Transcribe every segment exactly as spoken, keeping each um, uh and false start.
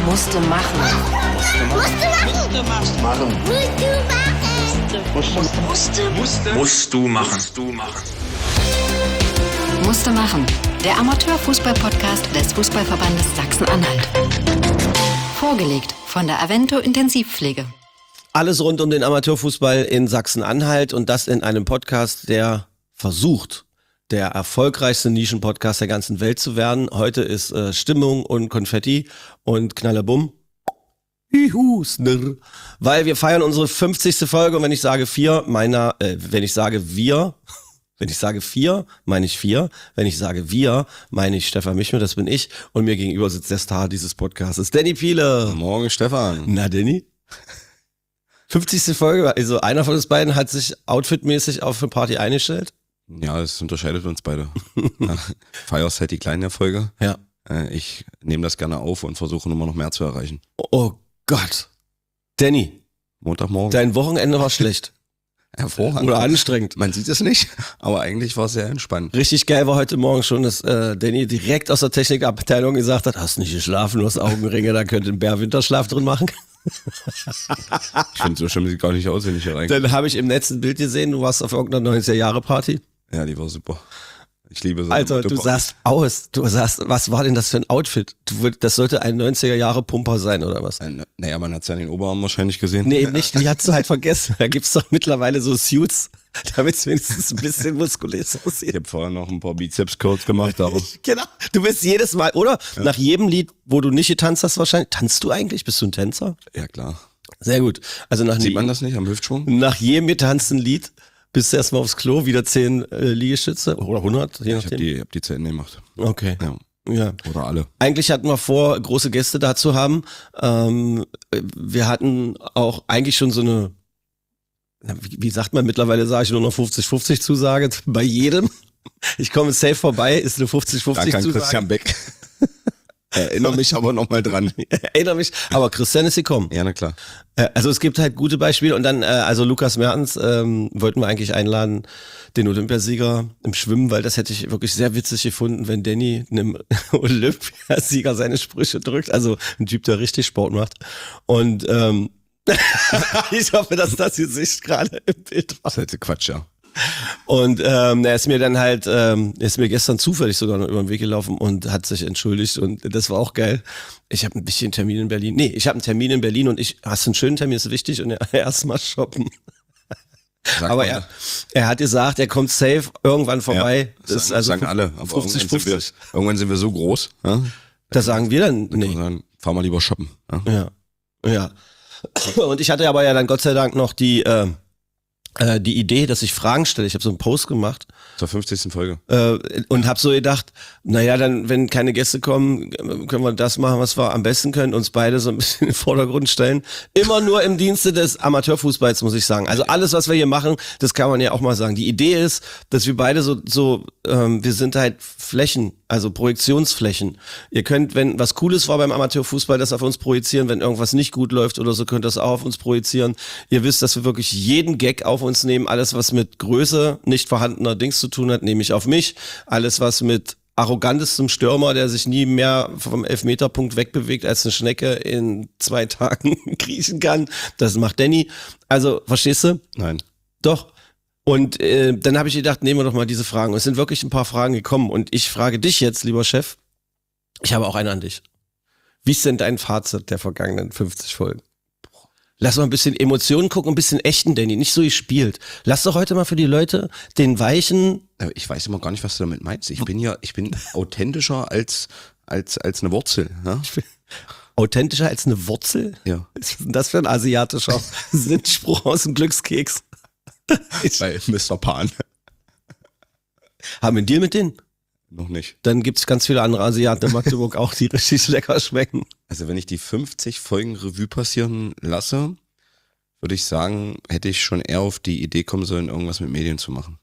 Musste machen. Musste machen. Musste machen. Musste. Musste. Musst du machen. Musst du machen. Musste machen. Der Amateurfußball-Podcast des Fußballverbandes Sachsen-Anhalt. Vorgelegt von der Avento Intensivpflege. Alles rund um den Amateurfußball in Sachsen-Anhalt und das in einem Podcast, der versucht, der erfolgreichste Nischenpodcast der ganzen Welt zu werden. Heute ist äh, Stimmung und Konfetti und Knallebumm. Juhu, snirr. Weil wir feiern unsere fünfzigste Folge und wenn ich sage vier, meiner, äh, wenn ich sage wir, wenn ich sage vier, meine ich vier. Wenn ich sage wir, meine ich Stefan Michmer, das bin ich. Und mir gegenüber sitzt der Star dieses Podcasts, Danny Piele. Morgen, Stefan. Na, Danny? fünfzigste Folge, also einer von uns beiden hat sich outfitmäßig auf eine Party eingestellt. Ja, es unterscheidet uns beide. Ja, feierst halt die kleinen Erfolge. Ja. Äh, ich nehme das gerne auf und versuche immer noch mehr zu erreichen. Oh Gott. Danny, Montagmorgen. dein Wochenende war schlecht. Hervorragend. Oder anstrengend. Man sieht es nicht, aber eigentlich war es sehr entspannt. Richtig geil war heute Morgen schon, dass äh, Danny direkt aus der Technikabteilung gesagt hat, hast nicht geschlafen, du hast Augenringe, da könnte ein Bär Winterschlaf drin machen. Ich finde, so schlimm sieht gar nicht aus, wenn ich hier reinkomme. Dann habe ich im Netz ein Bild gesehen, du warst auf irgendeiner neunziger-Jahre-Party. Ja, die war super. Ich liebe so. Alter, du sahst aus, du sahst, was war denn das für ein Outfit? Du, das sollte ein neunziger-Jahre-Pumper sein, oder was? Äh, Naja, man hat es ja an den Oberarm wahrscheinlich gesehen. Nee, eben nicht, die hast du halt vergessen. Da gibt's doch mittlerweile so Suits, damit es wenigstens ein bisschen muskulös aussieht. Ich habe vorher noch ein paar Bizeps-Curls gemacht, aber Genau, du bist jedes Mal, oder? Ja. Nach jedem Lied, wo du nicht getanzt hast wahrscheinlich, tanzt du eigentlich? Bist du ein Tänzer? ja klar. Sehr gut. Also nach, Sieht man das nicht am Hüftschwung? nach jedem getanzten Lied bist du erstmal aufs Klo, wieder zehn äh, Liegestütze oder hundert, je Ich habe nachdem. die, hab die zu Ende gemacht. Okay. Ja. Ja. Oder alle. Eigentlich hatten wir vor, große Gäste da zu haben. Ähm, wir hatten auch eigentlich schon so eine, wie, wie sagt man, mittlerweile sage ich nur noch fünfzig fünfzig Zusage bei jedem. Ich komme safe vorbei, ist eine fünfzig fünfzig Danke an Zusage. Christian Beck. Erinnere mich aber nochmal dran. Erinnere mich, aber Christian ist gekommen. Ja, na klar. Äh, Also es gibt halt gute Beispiele und dann, äh, also Lukas Mertens ähm, wollten wir eigentlich einladen, den Olympiasieger im Schwimmen, weil das hätte ich wirklich sehr witzig gefunden, wenn Danny einem Olympiasieger seine Sprüche drückt, also ein Typ, der richtig Sport macht. Und ähm, ich hoffe, dass das Gesicht gerade im Bild war. Das ist halt Quatsch, ja. Und ähm, er ist mir dann halt, ähm, er ist mir gestern zufällig sogar noch über den Weg gelaufen und hat sich entschuldigt und das war auch geil. Ich habe ein bisschen Termin in Berlin. Nee, ich habe einen Termin in Berlin und ich, hast du einen schönen Termin, ist wichtig und erstmal shoppen. Sag Aber mal, er, er hat gesagt, er kommt safe irgendwann vorbei. Ja, das ist sagen, also sagen alle. Aber fünfzig irgendwann, sind fünfzig. wir, irgendwann sind wir so groß. Ja? Das sagen wir dann? Dann Nee. kann man sagen, fahr mal lieber shoppen. Ja? Ja. Ja. Und ich hatte aber ja dann Gott sei Dank noch die, äh, äh, die Idee, dass ich Fragen stelle. Ich habe so einen Post gemacht. Zur fünfzigsten Folge. Äh, und habe so gedacht, naja, dann, wenn keine Gäste kommen, können wir das machen, was wir am besten können, uns beide so ein bisschen in den Vordergrund stellen. Immer nur im Dienste des Amateurfußballs, muss ich sagen. Also alles, was wir hier machen, das kann man ja auch mal sagen. Die Idee ist, dass wir beide so, so ähm, wir sind halt Flächen, also Projektionsflächen. Ihr könnt, wenn was Cooles war beim Amateurfußball, das auf uns projizieren. Wenn irgendwas nicht gut läuft oder so, könnt ihr das auch auf uns projizieren. Ihr wisst, dass wir wirklich jeden Gag auf uns nehmen. Alles, was mit Größe nicht vorhandener Dings zu tun hat, nehme ich auf mich. Alles, was mit arrogantestem Stürmer, der sich nie mehr vom Elfmeterpunkt wegbewegt, als eine Schnecke in zwei Tagen kriechen kann, das macht Danny. Also, verstehst du? Nein. Doch. Und äh, dann habe ich gedacht, nehmen wir doch mal diese Fragen. Und es sind wirklich ein paar Fragen gekommen. Und ich frage dich jetzt, lieber Chef, ich habe auch eine an dich. Wie ist denn dein Fazit der vergangenen fünfzig Folgen? Lass mal ein bisschen Emotionen gucken, ein bisschen echten Danny, nicht so gespielt. Lass doch heute mal für die Leute den weichen... Aber ich weiß immer gar nicht, was du damit meinst. Ich bin ja, ich bin authentischer als, als, als eine Wurzel. Ja? Authentischer als eine Wurzel? Ja. Was ist denn das für ein asiatischer Sinnspruch aus dem Glückskeks? Bei Mister Pan. Haben wir einen Deal mit denen? Noch nicht. Dann gibt's ganz viele andere Asiaten in Magdeburg auch, die richtig lecker schmecken. Also wenn ich die fünfzig Folgen Revue passieren lasse, würde ich sagen, hätte ich schon eher auf die Idee kommen sollen, irgendwas mit Medien zu machen.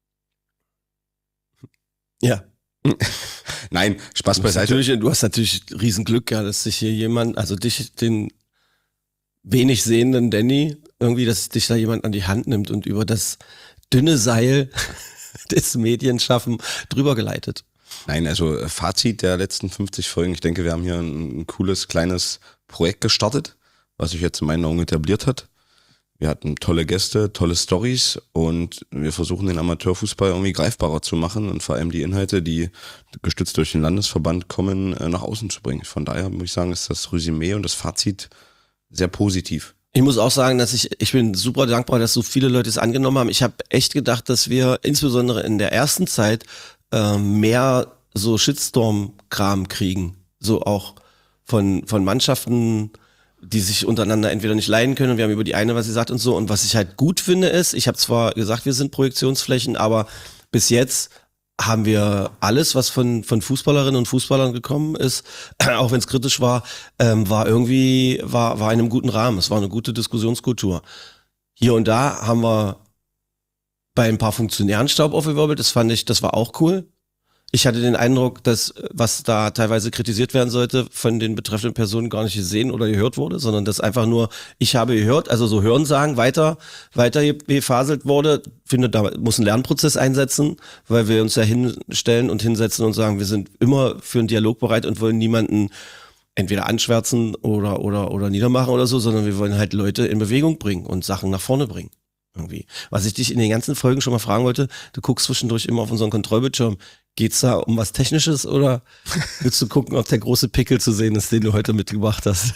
Ja. Nein, Spaß Du hast, beiseite. natürlich, du hast natürlich Riesenglück, ja, dass sich hier jemand, also dich, den wenig sehenden Danny, irgendwie, dass dich da jemand an die Hand nimmt und über das dünne Seil des Medienschaffen drüber geleitet. Nein, also Fazit der letzten fünfzig Folgen. Ich denke, wir haben hier ein, ein cooles, kleines Projekt gestartet, was sich jetzt in meinen Augen etabliert hat. Wir hatten tolle Gäste, tolle Storys und wir versuchen den Amateurfußball irgendwie greifbarer zu machen und vor allem die Inhalte, die gestützt durch den Landesverband kommen, nach außen zu bringen. Von daher muss ich sagen, ist das Resümee und das Fazit sehr positiv. Ich muss auch sagen, dass ich, ich bin super dankbar, dass so viele Leute es angenommen haben. Ich habe echt gedacht, dass wir insbesondere in der ersten Zeit äh, mehr so Shitstorm-Kram kriegen. So auch von, von Mannschaften, die sich untereinander entweder nicht leiden können und wir haben über die eine, was sie sagt und so. Und was ich halt gut finde ist, ich habe zwar gesagt, wir sind Projektionsflächen, aber bis jetzt haben wir alles, was von von Fußballerinnen und Fußballern gekommen ist, auch wenn es kritisch war, ähm, war irgendwie, war war in einem guten Rahmen. Es war eine gute Diskussionskultur. Hier und da haben wir bei ein paar Funktionären Staub aufgewirbelt, das fand ich, das war auch cool. Ich hatte den Eindruck, dass was da teilweise kritisiert werden sollte, von den betreffenden Personen gar nicht gesehen oder gehört wurde, sondern dass einfach nur, ich habe gehört, also so Hörensagen weiter, weiter gefaselt wurde. Ich finde, da muss ein Lernprozess einsetzen, weil wir uns ja hinstellen und hinsetzen und sagen, wir sind immer für einen Dialog bereit und wollen niemanden entweder anschwärzen oder, oder, oder niedermachen oder so, sondern wir wollen halt Leute in Bewegung bringen und Sachen nach vorne bringen. Irgendwie. Was ich dich in den ganzen Folgen schon mal fragen wollte, du guckst zwischendurch immer auf unseren Kontrollbildschirm. Geht's da um was Technisches oder willst du gucken, ob der große Pickel zu sehen ist, den du heute mitgebracht hast?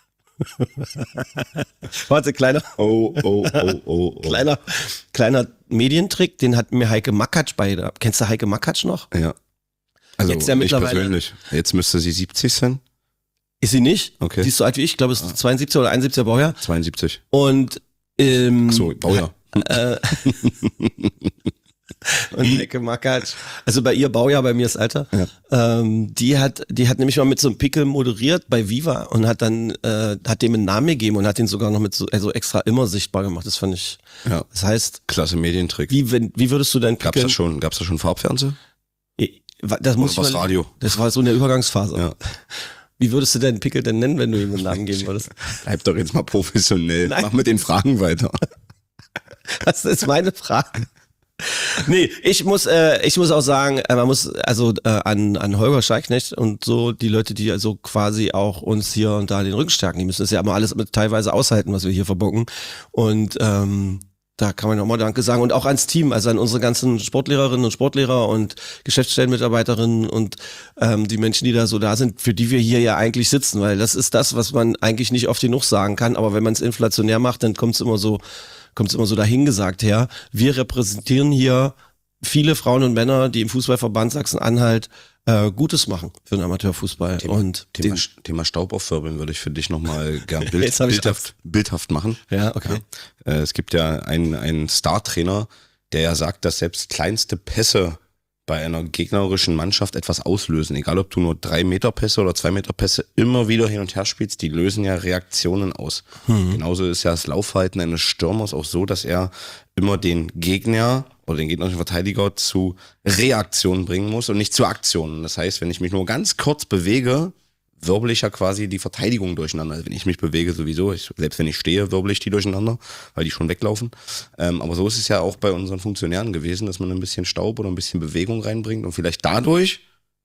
Warte, kleiner, Oh, oh, oh, oh, oh. kleiner, kleiner Medientrick, den hat mir Heike Makatsch bei. Kennst du Heike Makatsch noch? Ja. Also Jetzt ja ich mittlerweile- persönlich. Jetzt müsste sie siebzig sein. Ist sie nicht? Okay. Die ist so alt wie ich, ich glaube, es ist zweiundsiebziger oder einundsiebziger Baujahr. zweiundsiebzig. Und ähm, So, Baujahr. Äh, und Heike Makatsch, also bei ihr Baujahr, bei mir ist Alter, Ja. ähm, die hat die hat nämlich mal mit so einem Pickel moderiert bei Viva und hat dann äh, hat dem einen Namen gegeben und hat den sogar noch mit so also extra immer sichtbar gemacht. Das fand ich, Ja. das heißt, Klasse Medientrick. wie wenn wie würdest du deinen Gab's Pickel, da schon, gab's da schon Farbfernsehen? das muss Oder was ich mal, Radio? das war so in der Übergangsphase. Ja. Wie würdest du deinen Pickel denn nennen, wenn du ihm einen Namen geben würdest? Bleib doch jetzt mal professionell. Nein. Mach mit den Fragen weiter. Das ist meine Frage. Nee, ich muss, äh, ich muss auch sagen, äh, man muss also äh, an an Holger Scheiknecht und so die Leute, die also quasi auch uns hier und da den Rücken stärken, die müssen das ja immer alles mit teilweise aushalten, was wir hier verbocken. Und ähm, da kann man nochmal Danke sagen und auch ans Team, also an unsere ganzen Sportlehrerinnen und Sportlehrer und Geschäftsstellenmitarbeiterinnen und ähm, die Menschen, die da so da sind, für die wir hier ja eigentlich sitzen, weil das ist das, was man eigentlich nicht oft genug sagen kann, aber wenn man es inflationär macht, dann kommt es immer so kommt es immer so dahingesagt her. Wir repräsentieren hier viele Frauen und Männer, die im Fußballverband Sachsen-Anhalt äh, Gutes machen für den Amateurfußball. Thema, und Thema, den, Thema Staub aufwirbeln würde ich für dich nochmal gern Bild, Jetzt hab ich bildhaft, bildhaft machen. ja, okay. Ja. Äh, es gibt ja einen, einen Star-Trainer, der ja sagt, dass selbst kleinste Pässe bei einer gegnerischen Mannschaft etwas auslösen. Egal, ob du nur drei Meter Pässe oder zwei Meter Pässe immer wieder hin und her spielst, die lösen ja Reaktionen aus. Mhm. Genauso ist ja das Laufverhalten eines Stürmers auch so, dass er immer den Gegner oder den gegnerischen Verteidiger zu Reaktionen bringen muss und nicht zu Aktionen. Das heißt, wenn ich mich nur ganz kurz bewege, wirbel ich ja quasi die Verteidigung durcheinander. Also wenn ich mich bewege sowieso, ich, selbst wenn ich stehe, wirbel ich die durcheinander, weil die schon weglaufen. Ähm, aber so ist es ja auch bei unseren Funktionären gewesen, dass man ein bisschen Staub oder ein bisschen Bewegung reinbringt und vielleicht dadurch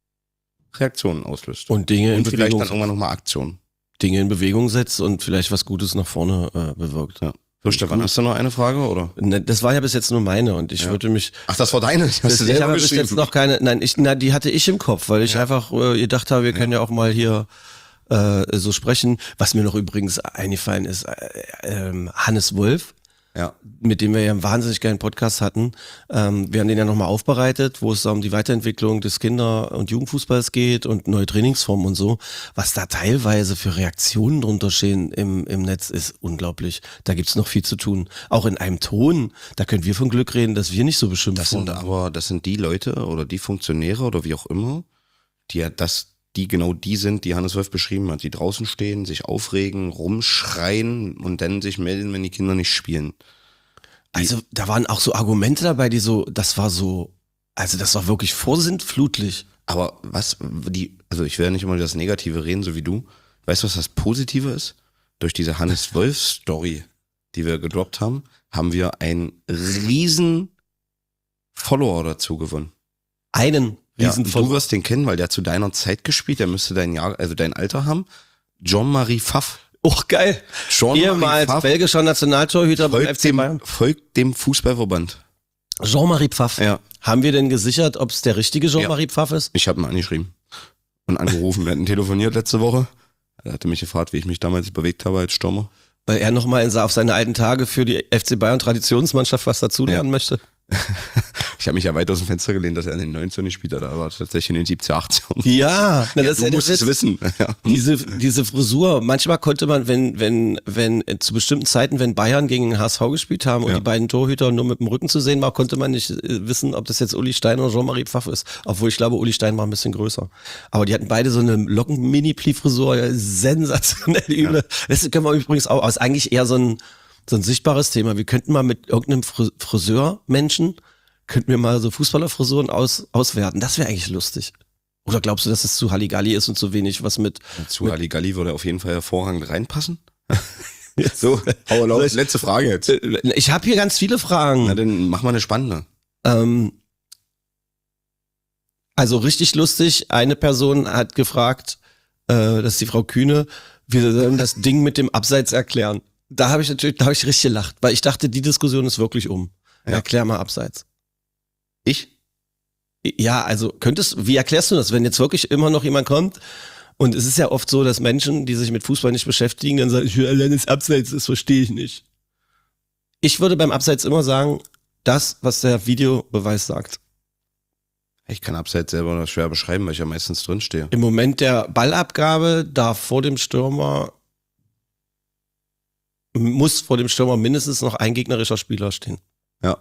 Reaktionen auslöst. Und Dinge in und vielleicht Bewegung dann irgendwann nochmal Aktionen. Dinge in Bewegung setzt und vielleicht was Gutes nach vorne äh, bewirkt. Ja. So, Stefan, hast du noch eine Frage, oder? Ne, das war ja bis jetzt nur meine und ich Ja. würde mich Ach, das war deine? Die hast das, du ich selber habe bis geschrieben. jetzt noch keine, nein, ich, na, die hatte ich im Kopf, weil ich Ja. einfach äh, gedacht habe, wir können ja auch mal hier äh, so sprechen. Was mir noch übrigens eingefallen ist, äh, ähm, Hannes Wolf, Ja. mit dem wir ja einen wahnsinnig geilen Podcast hatten. Ähm, wir haben den ja nochmal aufbereitet, wo es um die Weiterentwicklung des Kinder- und Jugendfußballs geht und neue Trainingsformen und so. Was da teilweise für Reaktionen drunter stehen im, im Netz, ist unglaublich. Da gibt's noch viel zu tun. Auch in einem Ton, da können wir von Glück reden, dass wir nicht so beschimpft Das sind wurden. aber, das sind die Leute oder die Funktionäre oder wie auch immer, die ja das, die genau die sind, die Hannes Wolf beschrieben hat, die draußen stehen, sich aufregen, rumschreien und dann sich melden, wenn die Kinder nicht spielen. Also da waren auch so Argumente dabei, die so, das war so, also das war wirklich vorsintflutlich. Aber was, die, also ich will ja nicht immer das Negative reden, so wie du. Weißt du, was das Positive ist? Durch diese Hannes Wolf Story, die wir gedroppt haben, haben wir einen riesen Follower dazu gewonnen. Einen Ja, Riesen du wirst den kennen, weil der zu deiner Zeit gespielt, der müsste dein Jahr, also dein Alter haben. Jean-Marie Pfaff. Oh, geil. Jean-Marie Ehemals Pfaff belgischer Nationaltorhüter beim F folgt C dem, Bayern. folgt dem Fußballverband. Jean-Marie Pfaff. Ja. Haben wir denn gesichert, ob es der richtige Jean-Marie Ja. Pfaff ist? Ich habe ihn angeschrieben und angerufen. Wir hatten telefoniert letzte Woche. Er hatte mich gefragt, wie ich mich damals bewegt habe als Stürmer. Weil er nochmal auf seine alten Tage für die F C Bayern Traditionsmannschaft was dazulernen Ja. möchte. Ich habe mich ja weit aus dem Fenster gelehnt, dass er in den neunzehn gespielt hat, aber tatsächlich in den siebzehn, achtzehn. Ja, na, das du ist ja musst der es Witz. wissen. Ja. Diese, diese Frisur, manchmal konnte man, wenn, wenn, wenn, äh, zu bestimmten Zeiten, wenn Bayern gegen den H S V gespielt haben und Ja. die beiden Torhüter nur mit dem Rücken zu sehen war, konnte man nicht äh, wissen, ob das jetzt Uli Stein oder Jean-Marie Pfaff ist. Obwohl ich glaube, Uli Stein war ein bisschen größer. Aber die hatten beide so eine Locken-Mini-Pli-Frisur, ja, sensationell übel. Ja. Das können wir übrigens auch, ist eigentlich eher so ein, so ein sichtbares Thema. Wir könnten mal mit irgendeinem Fris- Friseur-Menschen, könnten wir mal so Fußballerfrisuren aus, auswerten. Das wäre eigentlich lustig. Oder glaubst du, dass es zu Halligalli ist und zu wenig was mit... Zu Halligalli würde auf jeden Fall hervorragend reinpassen. So, hau Soll ich- letzte Frage jetzt. Ich habe hier ganz viele Fragen. Na, dann mach mal eine spannende. Ähm, also richtig lustig, eine Person hat gefragt, äh, das ist die Frau Kühne, wir sollen das Ding mit dem Abseits erklären. Da habe ich natürlich, da habe ich richtig gelacht, weil ich dachte, die Diskussion ist wirklich um. Ja. Erklär mal Abseits. Ich? Ja, also könntest, wie erklärst du das, wenn jetzt wirklich immer noch jemand kommt? Und es ist ja oft so, dass Menschen, die sich mit Fußball nicht beschäftigen, dann sagen, ich will allein das Abseits, das verstehe ich nicht. Ich würde beim Abseits immer sagen, das, was der Videobeweis sagt. Ich kann Abseits selber noch schwer beschreiben, weil ich ja meistens drinstehe. Im Moment der Ballabgabe darf vor dem Stürmer, muss vor dem Stürmer mindestens noch ein gegnerischer Spieler stehen. Ja.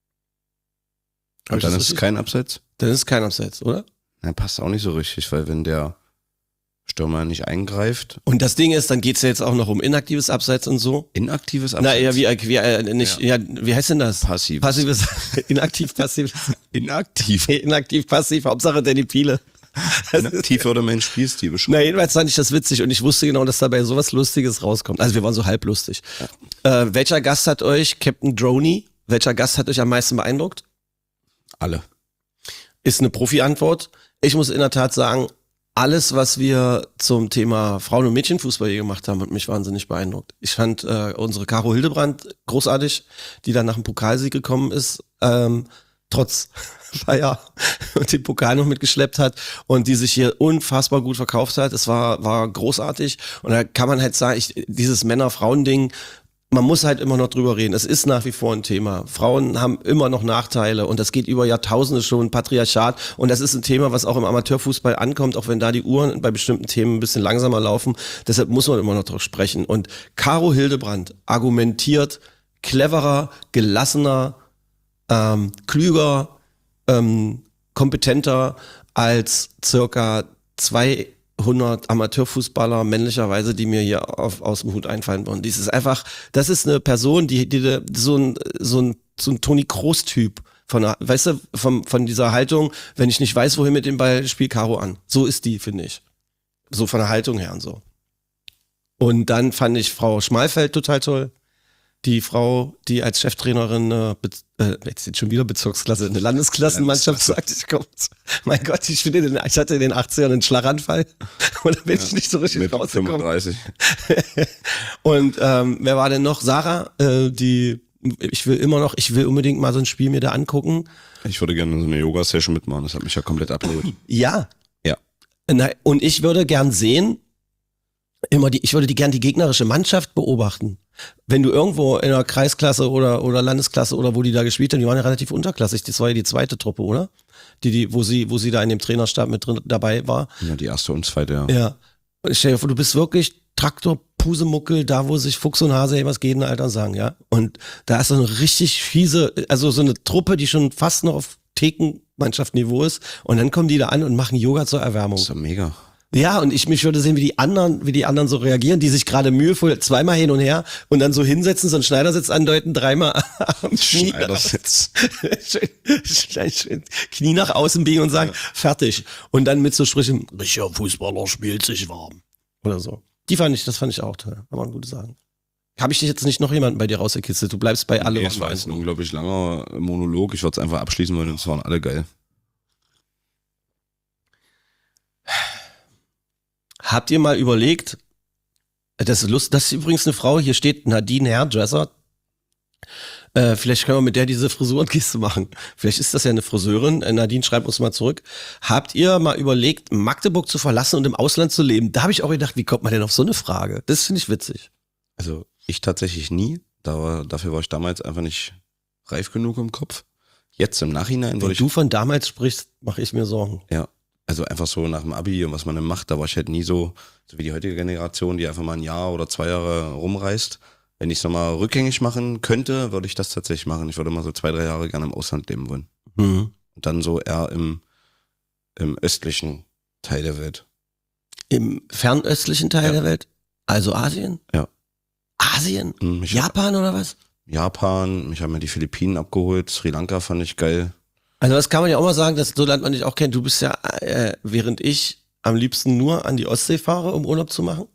Hab Und ich dann das ist es richtig? kein Abseits? Dann ist es kein Abseits, oder? Na, passt auch nicht so richtig, weil wenn der Stürmer nicht eingreift, Und das Ding ist, dann geht's ja jetzt auch noch um inaktives Abseits und so. inaktives Na, Abseits. ja, wie, wie, äh, nicht, ja. wie heißt denn das? Passives. Passives, inaktiv, passiv. Inaktiv. Inaktiv, passiv, Hauptsache Danny Piele. Inaktiv würde mein Spielstil beschreiben. Na, jedenfalls fand ich das witzig und ich wusste genau, dass dabei sowas Lustiges rauskommt. Also wir waren so halblustig. Äh, welcher Gast hat euch, Captain Droney, welcher Gast hat euch am meisten beeindruckt? Alle. Ist eine Profi-Antwort. Ich muss in der Tat sagen, alles, was wir zum Thema Frauen- und Mädchenfußball hier gemacht haben, hat mich wahnsinnig beeindruckt. Ich fand äh, unsere Caro Hildebrand großartig, die dann nach dem Pokalsieg gekommen ist, ähm, trotz Feier und den Pokal noch mitgeschleppt hat und die sich hier unfassbar gut verkauft hat. Es war war großartig und da kann man halt sagen, ich, dieses Männer-Frauen-Ding, man muss halt immer noch drüber reden. Es ist nach wie vor ein Thema. Frauen haben immer noch Nachteile und das geht über Jahrtausende schon, Patriarchat. Und das ist ein Thema, was auch im Amateurfußball ankommt, auch wenn da die Uhren bei bestimmten Themen ein bisschen langsamer laufen. Deshalb muss man immer noch drüber sprechen. Und Caro Hildebrand argumentiert cleverer, gelassener, ähm, klüger, ähm, kompetenter als circa zweihundert Amateurfußballer männlicherweise, die mir hier auf, aus dem Hut einfallen würden. Dies ist einfach, das ist eine Person, die, die so ein, so ein, so ein Toni Kroos-Typ von, der, weißt du, von, von dieser Haltung, wenn ich nicht weiß, wohin mit dem Ball, spiel Caro an. So ist die, finde ich. So von der Haltung her und so. Und dann fand ich Frau Schmalfeld total toll. Die Frau, die als Cheftrainerin, äh, äh, jetzt sind schon wieder Bezirksklasse, eine Landesklassenmannschaft sagt, ich komm, mein Gott, ich, bin in den, ich hatte in den achtzigern einen Schlaganfall und da bin ja, ich nicht so richtig mit rausgekommen. fünfunddreißig. Und ähm, wer war denn noch? Sarah, äh, die, ich will immer noch, ich will unbedingt mal so ein Spiel mir da angucken. Ich würde gerne so eine Yoga-Session mitmachen, das hat mich ja komplett abgeholt. Ja. Ja. Na, und ich würde gern sehen, immer die, ich würde die gern die gegnerische Mannschaft beobachten. Wenn du irgendwo in einer Kreisklasse oder oder Landesklasse oder wo die da gespielt haben, die waren ja relativ unterklassig. Das war ja die zweite Truppe, oder? Die die, wo sie wo sie da in dem Trainerstab mit drin dabei war. Ja, die erste und zweite, ja. Ja. Und stell dir vor, du bist wirklich Traktor, Pusemuckel, da wo sich Fuchs und Hase was gegen Alter sagen, ja. Und da ist so eine richtig fiese, also so eine Truppe, die schon fast noch auf Thekenmannschaftsniveau ist. Und dann kommen die da an und machen Yoga zur Erwärmung. Das ist ja mega. Ja, und ich mich würde sehen, wie die anderen, wie die anderen so reagieren, die sich gerade mühevoll zweimal hin und her und dann so hinsetzen, so einen Schneidersitz andeuten, dreimal am Knie. Schneidersitz. schön, schön, schön, Knie nach außen biegen und sagen, ja, fertig. Und dann mit so Sprüchen, richtiger Fußballer spielt sich warm. Oder so. Die fand ich, das fand ich auch toll. Kann man gut sagen. Habe ich dich jetzt nicht noch jemanden bei dir rausgekitzelt? Du bleibst bei alle. Nee, es war jetzt ein unglaublich langer Monolog. Ich würde es einfach abschließen wollen und es waren alle geil. Habt ihr mal überlegt, das ist Lust, das ist übrigens eine Frau, hier steht Nadine Hairdresser. Äh, vielleicht können wir mit der diese Frisurengeste machen. Vielleicht ist das ja eine Friseurin. Äh, Nadine, schreibt uns mal zurück. Habt ihr mal überlegt, Magdeburg zu verlassen und im Ausland zu leben? Da habe ich auch gedacht, wie kommt man denn auf so eine Frage? Das finde ich witzig. Also ich tatsächlich nie. Da war, dafür war ich damals einfach nicht reif genug im Kopf. Jetzt im Nachhinein würde Wenn ich... du von damals sprichst, mache ich mir Sorgen. Ja, also einfach so nach dem Abi und was man dann macht, da war ich halt nie so, so wie die heutige Generation, die einfach mal ein Jahr oder zwei Jahre rumreist. Wenn ich es nochmal rückgängig machen könnte, würde ich das tatsächlich machen. Ich würde mal so zwei, drei Jahre gerne im Ausland leben wollen. Mhm. Und dann so eher im, im östlichen Teil der Welt. Im fernöstlichen Teil Ja. der Welt? Also Asien? Ja. Asien? Hm, Mich hab- Japan oder was? Japan, mich haben ja die Philippinen abgeholt, Sri Lanka fand ich geil. Also das kann man ja auch mal sagen, dass so Land man dich auch kennt. Du bist ja, äh, während ich am liebsten nur an die Ostsee fahre, um Urlaub zu machen,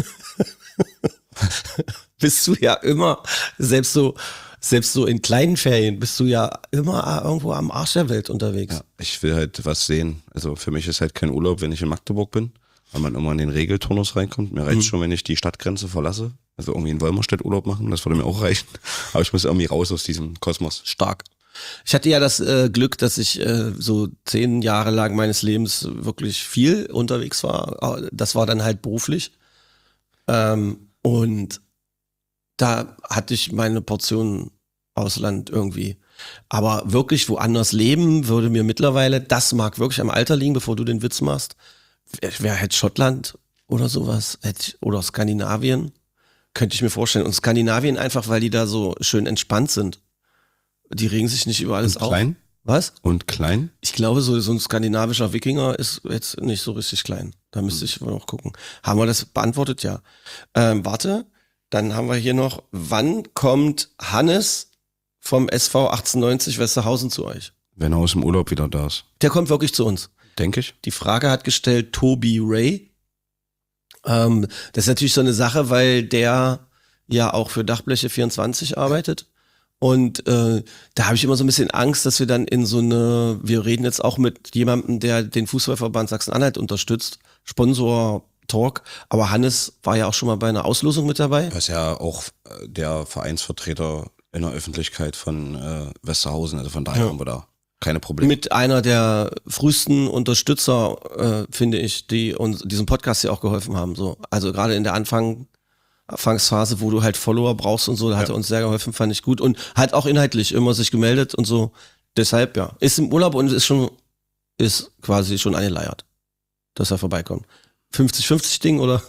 bist du ja immer, selbst so, selbst so in kleinen Ferien, bist du ja immer irgendwo am Arsch der Welt unterwegs. Ja, ich will halt was sehen. Also für mich ist halt kein Urlaub, wenn ich in Magdeburg bin, weil man immer in den Regelturnus reinkommt. Mir reicht Mhm. schon, wenn ich die Stadtgrenze verlasse. Also irgendwie in Wolmerstedt Urlaub machen, das würde mir auch reichen. Aber ich muss irgendwie raus aus diesem Kosmos. Stark. Ich hatte ja das äh, Glück, dass ich äh, so zehn Jahre lang meines Lebens wirklich viel unterwegs war. Das war dann halt beruflich. Ähm, und da hatte ich meine Portion Ausland irgendwie. Aber wirklich woanders leben würde mir mittlerweile, das mag wirklich am Alter liegen, bevor du den Witz machst. Wäre halt Schottland oder sowas, hätte ich, oder Skandinavien, könnte ich mir vorstellen. Und Skandinavien einfach, weil die da so schön entspannt sind. Die regen sich nicht über alles Und auf. klein? Was? Und klein? Ich glaube, so, so ein skandinavischer Wikinger ist jetzt nicht so richtig klein. Da müsste ich wohl noch gucken. Haben wir das beantwortet? Ja. Ähm, warte, dann haben wir hier noch, wann kommt Hannes vom S V achtzehnhundertneunzig Westerhausen zu euch? Wenn er aus dem Urlaub wieder da ist. Der kommt wirklich zu uns. Denke ich. Die Frage hat gestellt Toby Ray. Ähm, das ist natürlich so eine Sache, weil der ja auch für Dachbleche vierundzwanzig arbeitet. Und äh, da habe ich immer so ein bisschen Angst, dass wir dann in so eine, wir reden jetzt auch mit jemandem, der den Fußballverband Sachsen-Anhalt unterstützt, Sponsor Talk, aber Hannes war ja auch schon mal bei einer Auslosung mit dabei. Er ist ja auch äh, der Vereinsvertreter in der Öffentlichkeit von äh, Westerhausen, also von daher Ja. haben wir da keine Probleme. Mit einer der frühesten Unterstützer, äh, finde ich, die uns diesem Podcast ja auch geholfen haben. So, also gerade in der Anfang, Anfangsphase, wo du halt Follower brauchst und so, da hat Ja. er uns sehr geholfen, fand ich gut. Und hat auch inhaltlich immer sich gemeldet und so. Deshalb, ja. Ist im Urlaub und ist schon, ist quasi schon angeleiert, dass er vorbeikommt. fünfzig fünfzig Ding oder?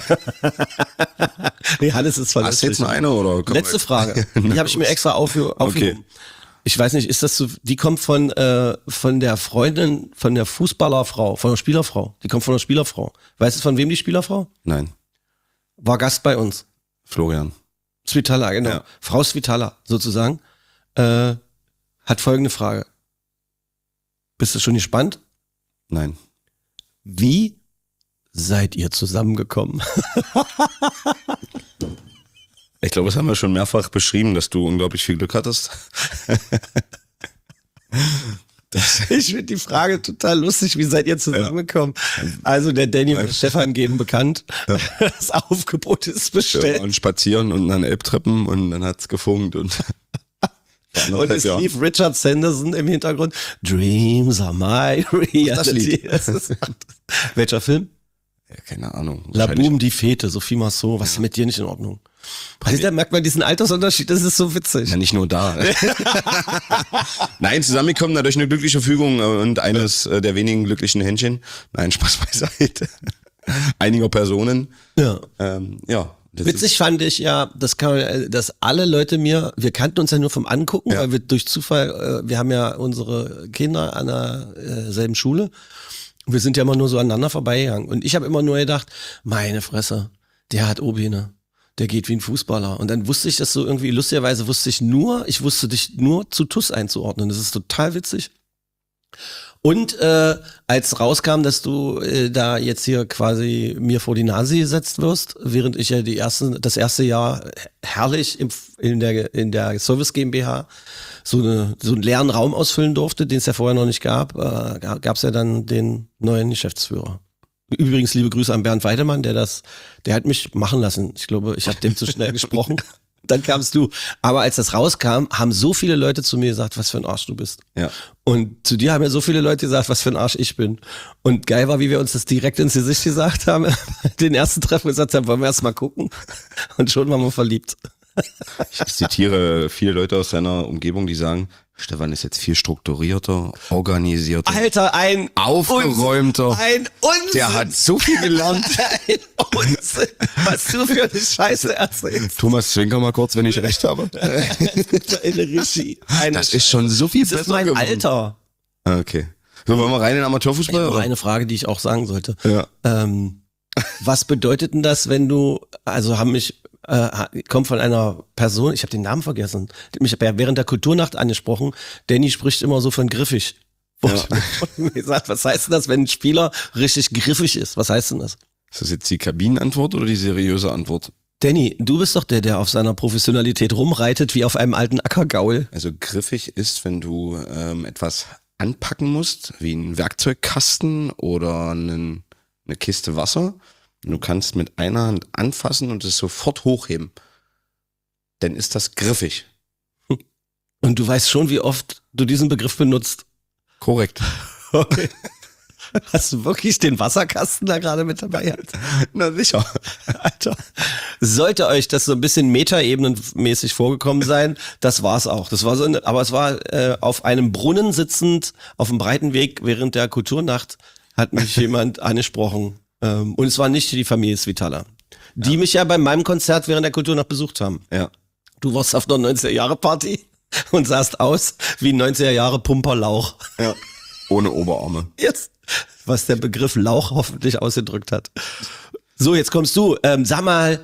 Nee, Hannes ist Hast verlässlich. du jetzt noch eine oder? Komm, Letzte Frage. Die habe ich mir extra aufge aufgehoben. Okay. Ich weiß nicht, ist das so, die kommt von, äh, von der Freundin, von der Fußballerfrau, von der Spielerfrau. Die kommt von der Spielerfrau. Weißt du, von wem die Spielerfrau? Nein, War Gast bei uns. Florian. Svitala, genau. Ja. Frau Svitala, sozusagen, äh, hat folgende Frage. Bist du schon gespannt? Nein. Wie seid ihr zusammengekommen? Ich glaube, das haben wir schon mehrfach beschrieben, dass du unglaublich viel Glück hattest. Ich finde die Frage total lustig. Wie seid ihr zusammengekommen? Also der Danny und Stefan gehen bekannt. Das Aufgebot ist Wir bestellt. waren spazieren und an Elbtreppen und dann hat's gefunkt und Und es lief Richard Sanderson im Hintergrund. Dreams are my reality. Das Das ist, welcher Film? Ja, keine Ahnung. La Wahrscheinlich- Boom, die Fete, Sophie Marceau. Was ist mit dir nicht in Ordnung? Also, da merkt man diesen Altersunterschied, das ist so witzig. Ja, nicht nur da. Nein, zusammengekommen dadurch eine glückliche Fügung und eines äh, der wenigen glücklichen Händchen. Nein, Spaß beiseite. Einiger Personen. Ja. Ähm, ja. das Witzig fand ich ja, das kann, man- dass alle Leute mir, wir kannten uns ja nur vom Angucken, Ja. weil wir durch Zufall, äh, wir haben ja unsere Kinder an derselben Schule. Wir sind ja immer nur so aneinander vorbeigegangen. Und ich habe immer nur gedacht, meine Fresse, der hat O-Beine. Der geht wie ein Fußballer. Und dann wusste ich das so irgendwie, lustigerweise wusste ich nur, ich wusste dich nur zu T U S einzuordnen. Das ist total witzig. Und äh, als rauskam, dass du äh, da jetzt hier quasi mir vor die Nase gesetzt wirst, während ich ja die ersten, das erste Jahr herrlich im, in der in der Service GmbH so eine so einen leeren Raum ausfüllen durfte, den es ja vorher noch nicht gab, äh, gab es ja dann den neuen Geschäftsführer. Übrigens liebe Grüße an Bernd Weidemann, der das, der hat mich machen lassen. Ich glaube, ich habe dem zu schnell gesprochen. Dann kamst du. Aber als das rauskam, haben so viele Leute zu mir gesagt, was für ein Arsch du bist. Ja. Und zu dir haben ja so viele Leute gesagt, was für ein Arsch ich bin. Und geil war, wie wir uns das direkt ins Gesicht gesagt haben. Den ersten Treffen gesagt haben, wollen wir erst mal gucken. Und schon waren wir verliebt. Ich zitiere viele Leute aus seiner Umgebung, die sagen, Stefan ist jetzt viel strukturierter, organisierter, Alter, ein aufgeräumter. Unsinn, ein Unsinn. Der hat so viel gelernt. Ein Unsinn. Was du für eine Scheiße erzählst. Thomas, zwinker mal kurz, wenn ich recht habe. Eine Regie. Eine Das ist schon so viel das besser ist mein geworden. Alter. Okay. So, wollen wir rein in den Ich Amateurfußball? habe noch oder? eine Frage, die ich auch sagen sollte. Ja. Ähm, was bedeutet denn das, wenn du, also haben mich, äh, kommt von einer Person, ich habe den Namen vergessen, die hat mich während der Kulturnacht angesprochen, Danny spricht immer so von griffig. Ja. Und mir gesagt, was heißt denn das, wenn ein Spieler richtig griffig ist? Was heißt denn das? Ist das jetzt die Kabinenantwort oder die seriöse Antwort? Danny, du bist doch der, der auf seiner Professionalität rumreitet wie auf einem alten Ackergaul. Also griffig ist, wenn du ähm, etwas anpacken musst, wie ein Werkzeugkasten oder einen, eine Kiste Wasser. Und du kannst mit einer Hand anfassen und es sofort hochheben. Dann ist das griffig. Und du weißt schon, wie oft du diesen Begriff benutzt. Korrekt. Okay. Hast du wirklich den Wasserkasten da gerade mit dabei? Na sicher. Alter. Sollte euch das so ein bisschen metaebenenmäßig vorgekommen sein, das war's auch. Das war so, eine, aber es war äh, auf einem Brunnen sitzend, auf dem breiten Weg während der Kulturnacht hat mich jemand angesprochen. Ähm, und es war nicht die Familie Svitala, die ja. mich ja bei meinem Konzert während der Kulturnacht besucht haben. Ja. Du warst auf einer neunziger-Jahre-Party und sahst aus wie ein neunziger-Jahre-Pumperlauch. Ja. Ohne Oberarme. Jetzt, was der Begriff Lauch hoffentlich ausgedrückt hat. So, jetzt kommst du. Ähm, sag mal,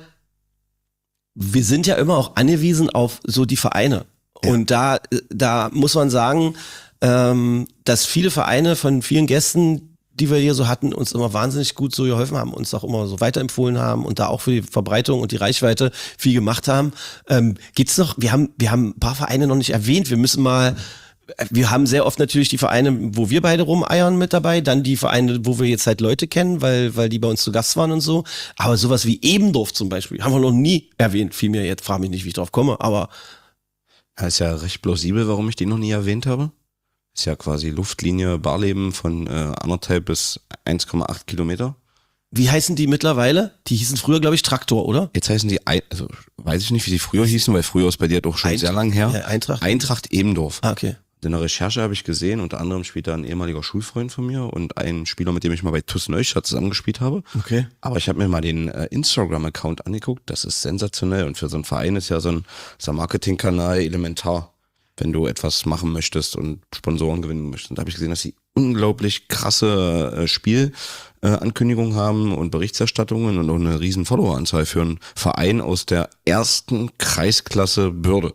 wir sind ja immer auch angewiesen auf so die Vereine. Ja. Und da, da muss man sagen, ähm, dass viele Vereine von vielen Gästen, die wir hier so hatten, uns immer wahnsinnig gut so geholfen haben, uns auch immer so weiterempfohlen haben und da auch für die Verbreitung und die Reichweite viel gemacht haben. Ähm, geht's noch? Wir haben, wir haben ein paar Vereine noch nicht erwähnt. Wir müssen mal, wir haben sehr oft natürlich die Vereine, wo wir beide rumeiern mit dabei, dann die Vereine, wo wir jetzt halt Leute kennen, weil, weil die bei uns zu Gast waren und so. Aber sowas wie Ebendorf zum Beispiel haben wir noch nie erwähnt. Vielmehr, jetzt frage mich nicht, wie ich drauf komme, aber. Das ist ja recht plausibel, warum ich die noch nie erwähnt habe. Ist ja quasi Luftlinie Barleben von äh, anderthalb bis eins Komma acht Kilometer. Wie heißen die mittlerweile? Die hießen früher, glaube ich, Traktor, oder? Jetzt heißen die, Ein- also weiß ich nicht, wie sie früher hießen, weil früher ist bei dir doch schon Eint- sehr lang her. Ja, Eintracht. Eintracht Ebendorf. Ah, okay. In der Recherche habe ich gesehen, unter anderem spielt da ein ehemaliger Schulfreund von mir und ein Spieler, mit dem ich mal bei TuS Neustadt zusammengespielt habe. Okay. Aber ich habe mir mal den äh, Instagram-Account angeguckt, das ist sensationell und für so einen Verein ist ja so ein, so ein Marketingkanal elementar, wenn du etwas machen möchtest und Sponsoren gewinnen möchtest. Und da habe ich gesehen, dass sie unglaublich krasse äh, Spielankündigungen äh, haben und Berichterstattungen und auch eine riesen Followeranzahl für einen Verein aus der ersten Kreisklasse Börde.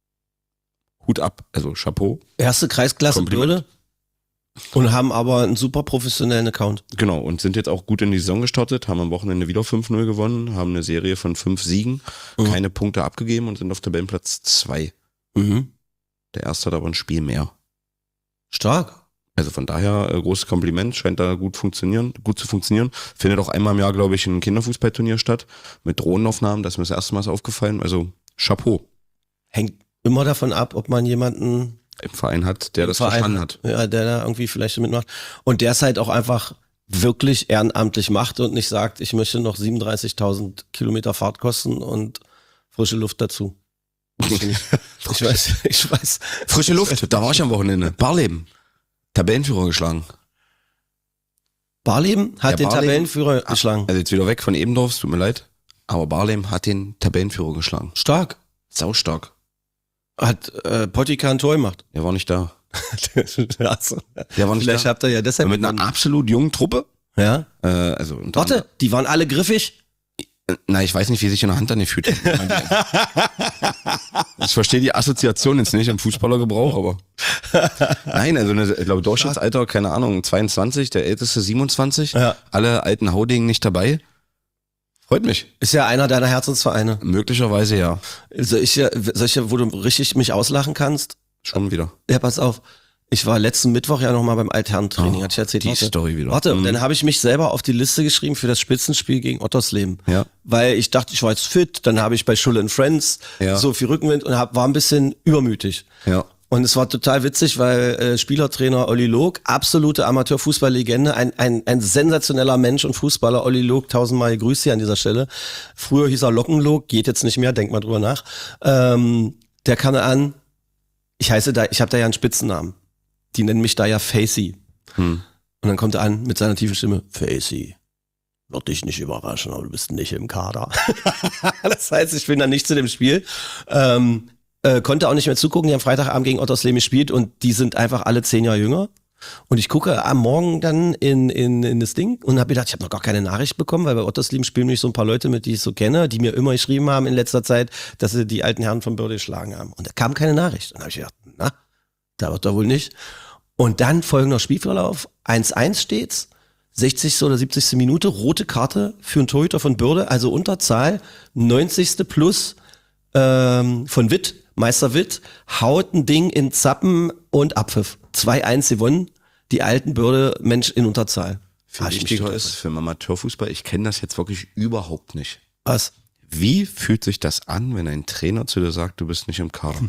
Hut ab, also Chapeau. Erste Kreisklasse Kompliment. Bürde und haben aber einen super professionellen Account. Genau, und sind jetzt auch gut in die Saison gestartet, haben am Wochenende wieder fünf null gewonnen, haben eine Serie von fünf Siegen, Mhm. keine Punkte abgegeben und sind auf Tabellenplatz zwei. Mhm. Der erste hat aber ein Spiel mehr. Stark. Also von daher, äh, großes Kompliment, scheint da gut funktionieren, gut zu funktionieren. Findet auch einmal im Jahr, glaube ich, ein Kinderfußballturnier statt, mit Drohnenaufnahmen, das ist mir das erste Mal aufgefallen, also Chapeau. Hängt immer davon ab, ob man jemanden Im Verein hat, der im das Verein- verstanden hat. Ja, der da irgendwie vielleicht mitmacht. Und der es halt auch einfach wirklich ehrenamtlich macht und nicht sagt, ich möchte noch siebenunddreißigtausend Kilometer Fahrtkosten und frische Luft dazu. Ich weiß, ich weiß. Frische Luft, da war ich am Wochenende. Barleben, Tabellenführer geschlagen. Barleben hat Ja, den Barleben- Tabellenführer geschlagen. Also jetzt wieder weg von Ebendorf, es tut mir leid. Aber Barleben hat den Tabellenführer geschlagen. Stark. Saustark. Hat äh, Pottika ein Tor gemacht. Der war nicht da. Also, Der war nicht vielleicht da. habt ihr ja deshalb... Mit einer absolut jungen Truppe. ja. Äh, also unter Warte, die waren alle griffig. anderem- Na, ich weiß nicht, wie sich in der Hand angefühlt haben. Ich verstehe die Assoziation jetzt nicht im Fußballergebrauch, aber. Nein, also eine, ich glaube, Durchschnittsalter, keine Ahnung, zweiundzwanzig, der älteste siebenundzwanzig. Ja. Alle alten Haudingen nicht dabei. Freut mich. Ist ja einer deiner Herzensvereine. Möglicherweise ja. Solche, solche, wo du richtig mich auslachen kannst. Schon wieder. Ja, pass auf. Ich war letzten Mittwoch ja nochmal beim Altherrentraining, Oh, hatte ich erzählt. die warte. Story wieder. Warte, und Mhm. dann habe ich mich selber auf die Liste geschrieben für das Spitzenspiel gegen Ottersleben. Ja. Weil ich dachte, ich war jetzt fit, dann habe ich bei Schulle and Friends Ja. so viel Rückenwind und hab, war ein bisschen übermütig. Ja. Und es war total witzig, weil äh, Spielertrainer Olli Log, absolute Amateurfußballlegende, ein, ein, ein sensationeller Mensch und Fußballer. Olli Log, tausendmal Grüße hier an dieser Stelle. Früher hieß er Lockenlog, geht jetzt nicht mehr, denkt mal drüber nach. Ähm, der kam an, ich heiße da, ich habe da ja einen Spitzennamen. Die nennen mich da ja Facey. Hm. Und dann kommt er an mit seiner tiefen Stimme, Facey, wird dich nicht überraschen, aber du bist nicht im Kader. Das heißt, ich bin dann nicht zu dem Spiel. Ähm, Äh, konnte auch nicht mehr zugucken, die haben Freitagabend gegen Ottersleben gespielt und die sind einfach alle zehn Jahre jünger. Und ich gucke am Morgen dann in, in, in das Ding und habe gedacht, ich habe noch gar keine Nachricht bekommen, weil bei Ottersleben spielen mich so ein paar Leute mit, die ich so kenne, die mir immer geschrieben haben in letzter Zeit, dass sie die alten Herren von Börde geschlagen haben. Und da kam keine Nachricht. Und dann habe ich gedacht, na, da wird doch wohl nicht. Und dann folgender Spielverlauf, eins eins steht's, sechzigste oder siebzigste Minute, rote Karte für einen Torhüter von Börde, also Unterzahl, neunzigste plus ähm, von Witt, Meister Witt, haut ein Ding in Zappen und Abpfiff. zwei eins gewonnen, die alten Börde Mensch in Unterzahl. Viel Hab ich mich wichtiger gefreut. ist für den Amateurfußball, ich kenne das jetzt wirklich überhaupt nicht. Was? Wie fühlt sich das an, wenn ein Trainer zu dir sagt, du bist nicht im Kader?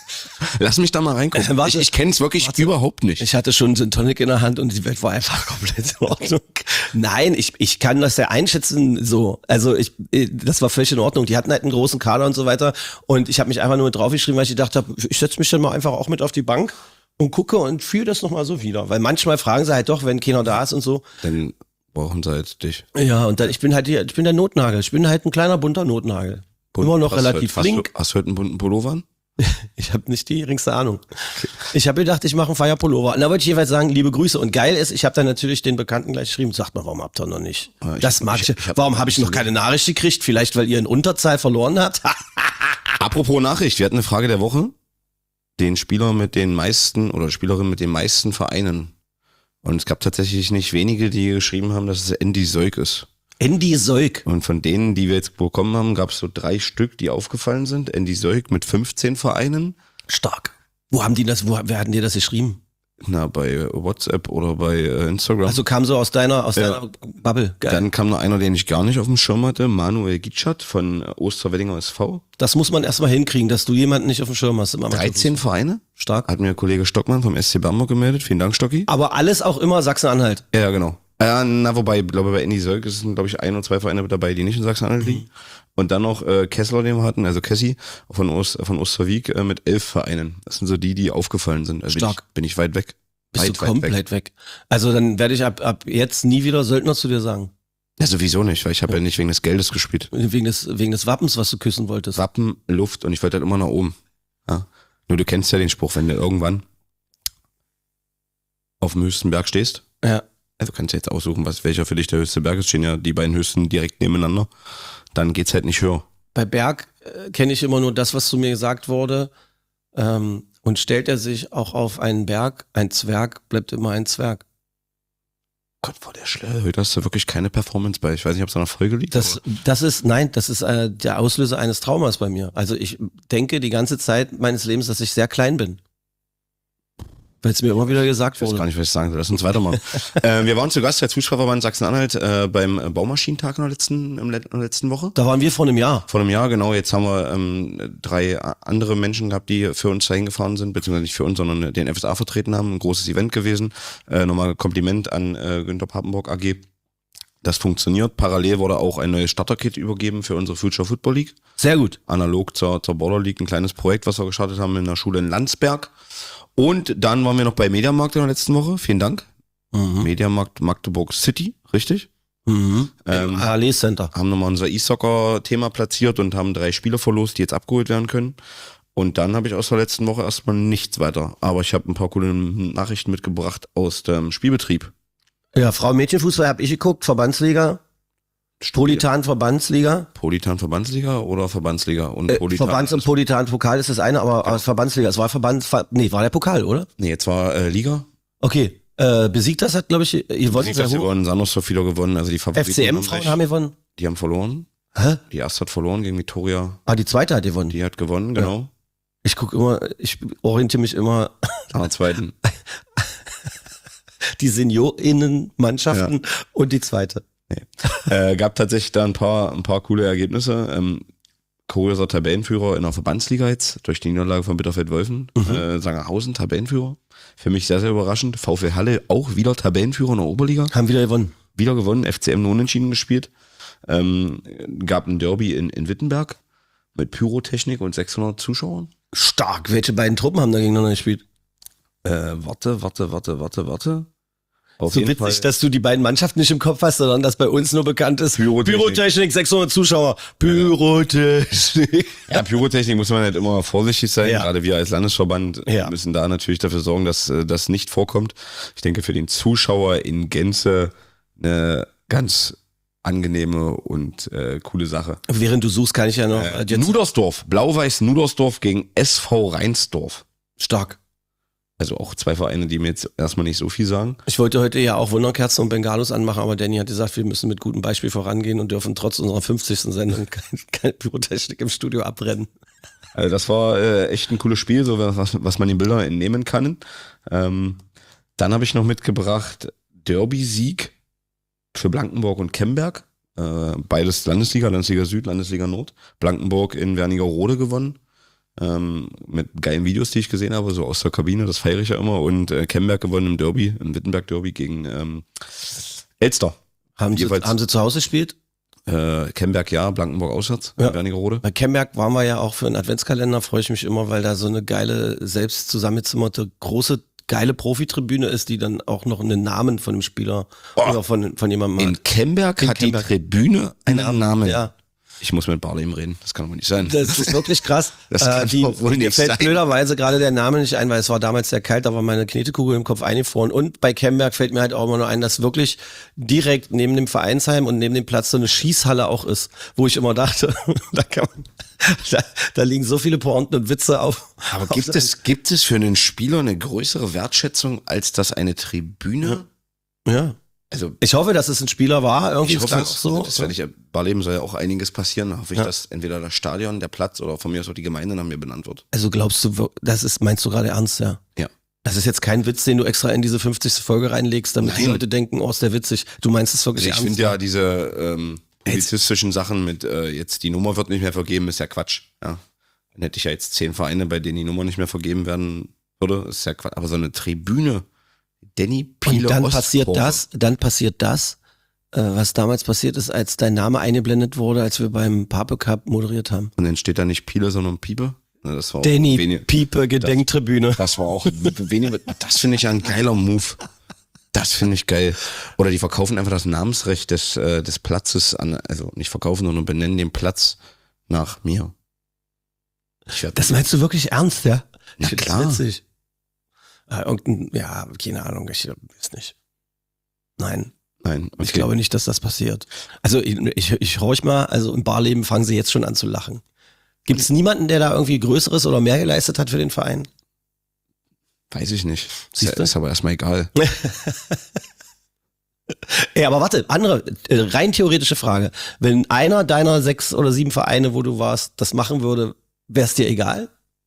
Lass mich da mal reingucken. Warte. ich ich kenne es wirklich überhaupt nicht. Ich hatte schon einen Gin Tonic in der Hand und die Welt war einfach komplett in Ordnung. Nein, ich, ich kann das ja einschätzen so. Also ich, das war völlig in Ordnung. Die hatten halt einen großen Kader und so weiter. Und ich habe mich einfach nur draufgeschrieben, weil ich gedacht habe, ich setze mich dann mal einfach auch mit auf die Bank und gucke und fühle das nochmal so wieder. Weil manchmal fragen sie halt doch, wenn keiner da ist und so. Dann brauchen sie jetzt dich. Ja, und dann, ich bin halt hier, ich bin der Notnagel. Ich bin halt ein kleiner bunter Notnagel. Immer noch Hast du relativ heute, flink. Hast du, hast du heute einen bunten Pullover an? Ich habe nicht die geringste Ahnung. Ich habe gedacht, ich mache einen Feierpullover. Und da wollte ich jeweils sagen, liebe Grüße. Und geil ist, ich habe dann natürlich den Bekannten gleich geschrieben, sagt mal, warum habt ihr noch nicht? Ja, ich das hab- mag ich. ich- ich hab- warum habe ich noch keine Nachricht gekriegt? Vielleicht, weil ihr in Unterzahl verloren habt? Apropos Nachricht, wir hatten eine Frage der Woche. Den Spieler mit den meisten oder Spielerin mit den meisten Vereinen. Und es gab tatsächlich nicht wenige, die geschrieben haben, dass es Andy Seuk ist. Andy Seuk. Und von denen, die wir jetzt bekommen haben, gab es so drei Stück, die aufgefallen sind. Andy Seuk mit fünfzehn Vereinen. Stark. Wo haben die das, wo, wer hatten dir das geschrieben? Na, bei WhatsApp oder bei äh, Instagram. Also kam so aus deiner, aus Ja. deiner Bubble. Geil. Dann kam noch einer, den ich gar nicht auf dem Schirm hatte, Manuel Gitschat von Osterweddinger S V. Das muss man erstmal hinkriegen, dass du jemanden nicht auf dem Schirm hast. Im dreizehn Vereine. Stark. Hat mir der Kollege Stockmann vom S C Bamberg gemeldet. Vielen Dank, Stocki. Aber alles auch immer Sachsen-Anhalt. Ja, genau. Ja, na, wobei, ich glaube, bei Andy Seuk sind, glaube ich, ein oder zwei Vereine dabei, die nicht in Sachsen-Anhalt liegen. Und dann noch äh, Kessler, den wir hatten, also Kessi von, Ost, von Osterwieck äh, mit elf Vereinen. Das sind so die, die aufgefallen sind. Also Stark. Bin ich, bin ich weit weg. Bist weit, du komplett weit weg. Also dann werde ich ab, ab jetzt nie wieder Söldner zu dir sagen. Ja, sowieso nicht, weil ich habe ja. ja nicht wegen des Geldes gespielt. Wegen des, wegen des Wappens, was du küssen wolltest. Wappen, Luft und ich wollte halt immer nach oben. Ja. Nur du kennst ja den Spruch, wenn du irgendwann auf dem höchsten Berg stehst. Ja. Also kannst du jetzt aussuchen, was welcher für dich der höchste Berg ist. Stehen ja die beiden höchsten direkt nebeneinander. Dann geht's halt nicht höher. Bei Berg äh, kenne ich immer nur das, was zu mir gesagt wurde. Ähm, und stellt er sich auch auf einen Berg, ein Zwerg bleibt immer ein Zwerg. Gott, war der schlecht. Heute hast du wirklich keine Performance bei. Ich weiß nicht, ob es an der Folge liegt. Das, das ist, nein, das ist äh, der Auslöser eines Traumas bei mir. Also ich denke die ganze Zeit meines Lebens, dass ich sehr klein bin. Weil es mir immer wieder gesagt Ich weiß wurde. gar nicht, was ich sagen soll. Lass uns weitermachen. äh, wir waren zu Gast als Fußballverband Sachsen-Anhalt äh, beim Baumaschinentag in der letzten, in der letzten Woche. Da waren wir vor einem Jahr. Vor einem Jahr, genau. Jetzt haben wir ähm, drei andere Menschen gehabt, die für uns dahin gefahren sind, beziehungsweise nicht für uns, sondern den F S A vertreten haben. Ein großes Event gewesen. Äh, nochmal Kompliment an äh, Günter Papenburg A G. Das funktioniert. Parallel wurde auch ein neues Starter-Kit übergeben für unsere Future Football League. Sehr gut. Analog zur, zur Border League, ein kleines Projekt, was wir gestartet haben in der Schule in Landsberg. Und dann waren wir noch bei Mediamarkt in der letzten Woche. Vielen Dank. Mhm. Mediamarkt Magdeburg City, richtig? Mhm. Ähm, Im A L E Center. Haben nochmal unser E-Soccer-Thema platziert und haben drei Spieler verlost, die jetzt abgeholt werden können. Und dann habe ich aus der letzten Woche erstmal nichts weiter. Aber ich habe ein paar coole Nachrichten mitgebracht aus dem Spielbetrieb. Ja, Frau-Mädchen-Fußball habe ich geguckt, Verbandsliga, Politan Verbandsliga. Politan Verbandsliga oder Verbandsliga? Und Äh, Politan. Verbands- und Politan Pokal ist das eine, aber aus Verbandsliga, es war Verband, Ver- nee, war der Pokal, oder? Nee, jetzt war äh, Liga. Okay, äh, besiegt das hat, glaube ich, gewonnen. Die sehr hoch. gewonnen, Sanders hat wieder gewonnen. Also die Favoriten F C M-Frauen recht. haben gewonnen. Die haben verloren. Hä? Die erste hat verloren gegen Victoria. Ah, die zweite hat gewonnen. Die hat gewonnen, genau. Ich gucke immer, ich orientiere mich immer An der zweiten. die Seniorinnenmannschaften ja. und die zweite. Nee. Äh, gab tatsächlich da ein paar, ein paar coole Ergebnisse. Ähm, kurioser Tabellenführer in der Verbandsliga jetzt, durch die Niederlage von Bitterfeld-Wölfen. Mhm. Äh, Sangerhausen, Tabellenführer. Für mich sehr, sehr überraschend. VfL Halle auch wieder Tabellenführer in der Oberliga. Haben wieder gewonnen. Wieder gewonnen, F C M nur unentschieden gespielt. Ähm, gab ein Derby in, in Wittenberg mit Pyrotechnik und sechshundert Zuschauern. Stark. Welche beiden Truppen haben da gegeneinander gespielt? Äh, warte, warte, warte, warte, warte. Auf so jeden witzig, Fall. dass du die beiden Mannschaften nicht im Kopf hast, sondern dass bei uns nur bekannt ist. Pyrotechnik, Pyrotechnik sechshundert Zuschauer. Pyrotechnik. Ja, Pyrotechnik muss man halt immer vorsichtig sein. Ja. Gerade wir als Landesverband Ja. müssen da natürlich dafür sorgen, dass äh, das nicht vorkommt. Ich denke, für den Zuschauer in Gänze eine ganz angenehme und äh, coole Sache. Während du suchst, kann ich ja noch Äh, jetzt Nudersdorf, Blau-Weiß Nudersdorf gegen S V Reinsdorf. stark. Also auch zwei Vereine, die mir jetzt erstmal nicht so viel sagen. Ich wollte heute ja auch Wunderkerzen und Bengalos anmachen, aber Danny hat gesagt, wir müssen mit gutem Beispiel vorangehen und dürfen trotz unserer fünfzigsten Sendung keine, keine Pyrotechnik im Studio abbrennen. Also das war äh, echt ein cooles Spiel, so was, was man den Bildern entnehmen kann. Ähm, dann habe ich noch mitgebracht Derby-Sieg für Blankenburg und Kemberg. Äh, beides Landesliga, Landesliga Süd, Landesliga Nord. Blankenburg in Wernigerode gewonnen. Ähm, mit geilen Videos, die ich gesehen habe, so aus der Kabine, das feiere ich ja immer. Und äh, Kemberg gewonnen im Derby, im Wittenberg-Derby gegen ähm, Elster. Haben sie, Jeweils- haben sie zu Hause gespielt? Äh, Kemberg ja, Blankenburg auswärts, Ja. Wernigerode. Bei Kemberg waren wir ja auch für einen Adventskalender, freue ich mich immer, weil da so eine geile, selbst zusammengezimmerte, große, geile Profitribüne ist, die dann auch noch einen Namen von dem Spieler Oh. oder von, von jemandem In hat. Kemberg In hat Kemberg. die Tribüne einen Namen. Ja, Ich muss mit Barlem reden, das kann doch nicht sein. das ist wirklich krass. Das kann äh, die, doch wohl mir nicht fällt sein. blöderweise gerade der Name nicht ein, weil es war damals sehr kalt, da war meine Knetekugel im Kopf eingefroren. Und bei Kemberg fällt mir halt auch immer nur ein, dass wirklich direkt neben dem Vereinsheim und neben dem Platz so eine Schießhalle auch ist, wo ich immer dachte, da kann man, da, da liegen so viele Pointen und Witze auf. Aber gibt es, gibt es für einen Spieler eine größere Wertschätzung, als dass eine Tribüne? Ja. Also Ich hoffe, dass es ein Spieler war. Irgendwie ich ist hoffe, das so. das werde ich, Barlem soll ja auch einiges passieren. Da hoffe ich, Ja. dass entweder das Stadion, der Platz oder von mir aus auch die Gemeinde nach mir benannt wird. Also glaubst du, wir- das ist, meinst du gerade ernst, ja? Ja. Das ist jetzt kein Witz, den du extra in diese fünfzigste Folge reinlegst, damit die Nein. Leute denken, oh, ist der witzig. Du meinst es wirklich Also ich ernst? finde ja diese ähm, publizistischen Sachen mit äh, jetzt die Nummer wird nicht mehr vergeben, ist ja Quatsch. Ja. Dann hätte ich ja jetzt zehn Vereine, bei denen die Nummer nicht mehr vergeben werden würde, ist ja Quatsch. Aber so eine Tribüne, Danny Piele Und dann Ostkurve. passiert das, dann passiert das, äh, was damals passiert ist, als dein Name eingeblendet wurde, als wir beim Pape Cup moderiert haben. Und dann steht da nicht Piele, sondern Piepe. Na, das war auch Danny wenig, Piepe Gedenktribüne. das war auch wenig, das finde ich ja ein geiler Move. Das finde ich geil. Oder die verkaufen einfach das Namensrecht des, äh, des Platzes an, also nicht verkaufen, sondern benennen den Platz nach mir. Ich werd, Das meinst du wirklich ernst, ja? Na Ich find klar. Das witzig. Ah, irgendein, ja, keine Ahnung, ich weiß nicht. Nein, nein, okay. ich glaube nicht, dass das passiert. Also ich, ich, ich horch mal, also im Barleben fangen sie jetzt schon an zu lachen. Gibt es niemanden, der da irgendwie Größeres oder mehr geleistet hat für den Verein? Weiß ich nicht. Siehst Ist, du? ist aber erstmal egal. Ja, aber warte, andere, äh, rein theoretische Frage. Wenn einer deiner sechs oder sieben Vereine, wo du warst, das machen würde, wäre es dir egal?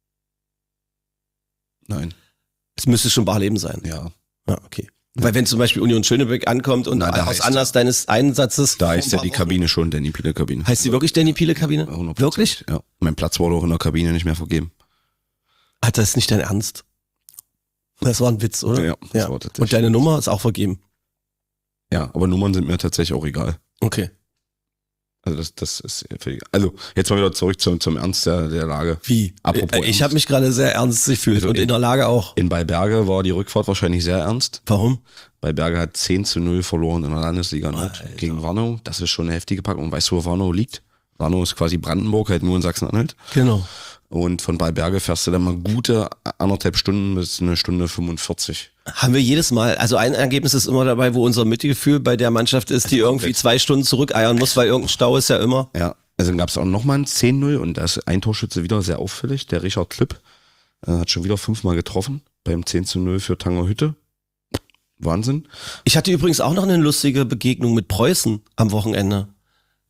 Nein. Es müsste schon Barleben sein. Ja. Ja, okay. Weil wenn zum Beispiel Union Schönebeck ankommt und Na, da aus heißt- Anlass deines Einsatzes... Da ist ja die Kabine schon, Danny Piele Kabine. Heißt sie wirklich Danny Piele Kabine? hundert Prozent. Wirklich? Ja. Mein Platz wurde auch in der Kabine nicht mehr vergeben. Hat das nicht dein Ernst? Das war ein Witz, oder? Ja, das war tatsächlich Und deine Nummer ist auch vergeben. Ja, aber Nummern sind mir tatsächlich auch egal. Okay. Also das, das ist völlig, also jetzt mal wieder zurück zum, zum Ernst der, der Lage. Wie? Apropos ich ernst. habe mich gerade sehr ernst gefühlt Also und in der Lage auch. In Beiberge war die Rückfahrt wahrscheinlich sehr ernst. Warum? Beiberge hat zehn zu null verloren in der Landesliga Nord Alter. gegen Warnow. Das ist schon eine heftige Packung. Und weißt du, wo Warnow liegt? Warnow ist quasi Brandenburg, halt nur in Sachsen-Anhalt. Genau. Und von Beiberge fährst du dann mal gute anderthalb Stunden bis eine Stunde fünfundvierzig. Haben wir jedes Mal, also ein Ergebnis ist immer dabei, wo unser Mitgefühl bei der Mannschaft ist, die irgendwie komplett. zwei Stunden zurückeiern muss, weil irgendein Stau ist ja immer. Ja, also dann gab es auch nochmal ein zehn null und da ist ein Torschütze wieder sehr auffällig. Der Richard Klipp äh, hat schon wieder fünfmal getroffen beim zehn zu null für Tangerhütte. Wahnsinn. Ich hatte übrigens auch noch eine lustige Begegnung mit Preußen am Wochenende.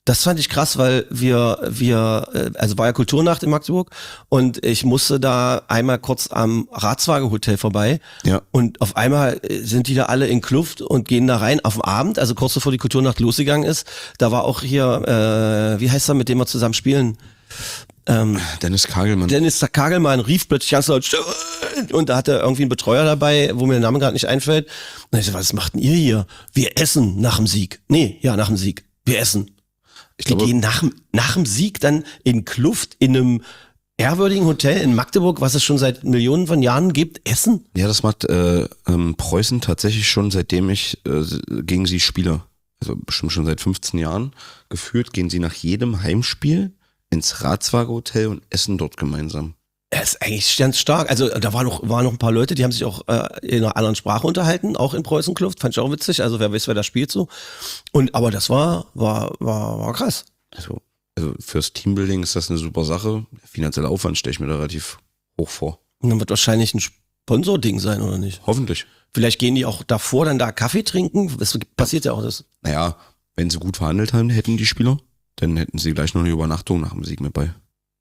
Das fand ich krass, weil wir, wir, äh, also war ja Kulturnacht in Magdeburg und ich musste da einmal kurz am Ratswagen-Hotel vorbei. Ja. Und auf einmal sind die da alle in Kluft und gehen da rein auf den Abend, also kurz bevor die Kulturnacht losgegangen ist. Da war auch hier, äh, wie heißt er, mit dem wir zusammen spielen? Ähm, Dennis Kagelmann. Dennis Kagelmann rief plötzlich ganz laut "Still!" und da hatte irgendwie einen Betreuer dabei, wo mir der Name gerade nicht einfällt. Und ich so, was macht denn ihr hier? Wir essen nach dem Sieg. Nee, ja, nach dem Sieg. Wir essen. Ich Die glaube, gehen nach, dem- nach dem Sieg dann in Kluft in einem ehrwürdigen Hotel in Magdeburg, was es schon seit Millionen von Jahren gibt, essen? ja, das macht äh, ähm, Preußen tatsächlich schon, seitdem ich äh, gegen sie spiele. Also bestimmt schon seit fünfzehn Jahren geführt, gehen sie nach jedem Heimspiel ins Ratswagen-Hotel und essen dort gemeinsam. Er ist eigentlich ganz stark. Also da waren noch, waren noch ein paar Leute, die haben sich auch äh, in einer anderen Sprache unterhalten, auch in Preußen-Kluft, fand ich auch witzig. Also wer weiß, wer da spielt so. Und aber das war, war, war, war krass. Also, also fürs Teambuilding ist das eine super Sache. Der finanzielle Aufwand stelle ich mir da relativ hoch vor. Und dann wird wahrscheinlich ein Sponsor-Ding sein, oder nicht? Hoffentlich. Vielleicht gehen die auch davor dann da Kaffee trinken. Das passiert ja auch das. Naja, wenn sie gut verhandelt haben, hätten die Spieler, dann hätten sie gleich noch eine Übernachtung nach dem Sieg mit bei.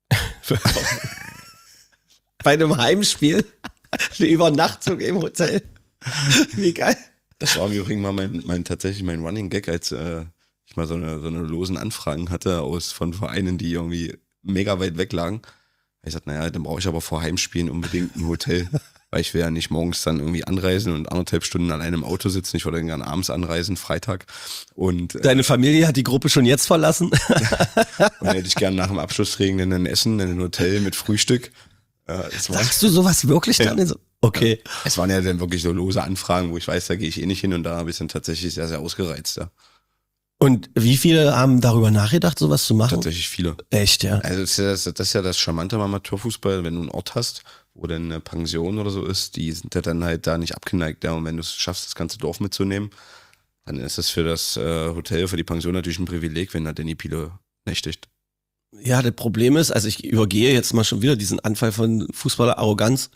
Bei einem Heimspiel eine Übernachtung im Hotel. Wie geil. Das war im Übrigen mal mein, mein tatsächlich mein Running Gag, als äh, ich mal so eine, so eine losen Anfragen hatte aus von Vereinen, die irgendwie mega weit weg lagen. Ich sagte, naja, dann brauche ich aber vor Heimspielen unbedingt ein Hotel, weil ich will ja nicht morgens dann irgendwie anreisen und anderthalb Stunden allein im Auto sitzen. Ich wollte dann gerne abends anreisen, Freitag. Und, äh, Deine Familie hat die Gruppe schon jetzt verlassen? und dann hätte ich gerne nach dem Abschlusstraining dann ein Essen in ein Hotel mit Frühstück. Äh, es war, Sagst du sowas wirklich dann? Ja. So? Okay. es waren ja dann wirklich so lose Anfragen, wo ich weiß, da gehe ich eh nicht hin und da habe ich dann tatsächlich sehr, sehr ausgereizt. Ja. Und wie viele haben darüber nachgedacht, sowas zu machen? Tatsächlich viele. Echt, ja. Also das ist, ja das, das ist ja das Charmante am Amateurfußball, wenn du einen Ort hast, wo dann eine Pension oder so ist, die sind ja dann halt da nicht abgeneigt. Ja. Und wenn du es schaffst, das ganze Dorf mitzunehmen, dann ist es für das äh, Hotel, für die Pension natürlich ein Privileg, wenn da Danny Piele nächtigt. Ja, das Problem ist, also ich übergehe jetzt mal schon wieder diesen Anfall von Fußballer-Arroganz.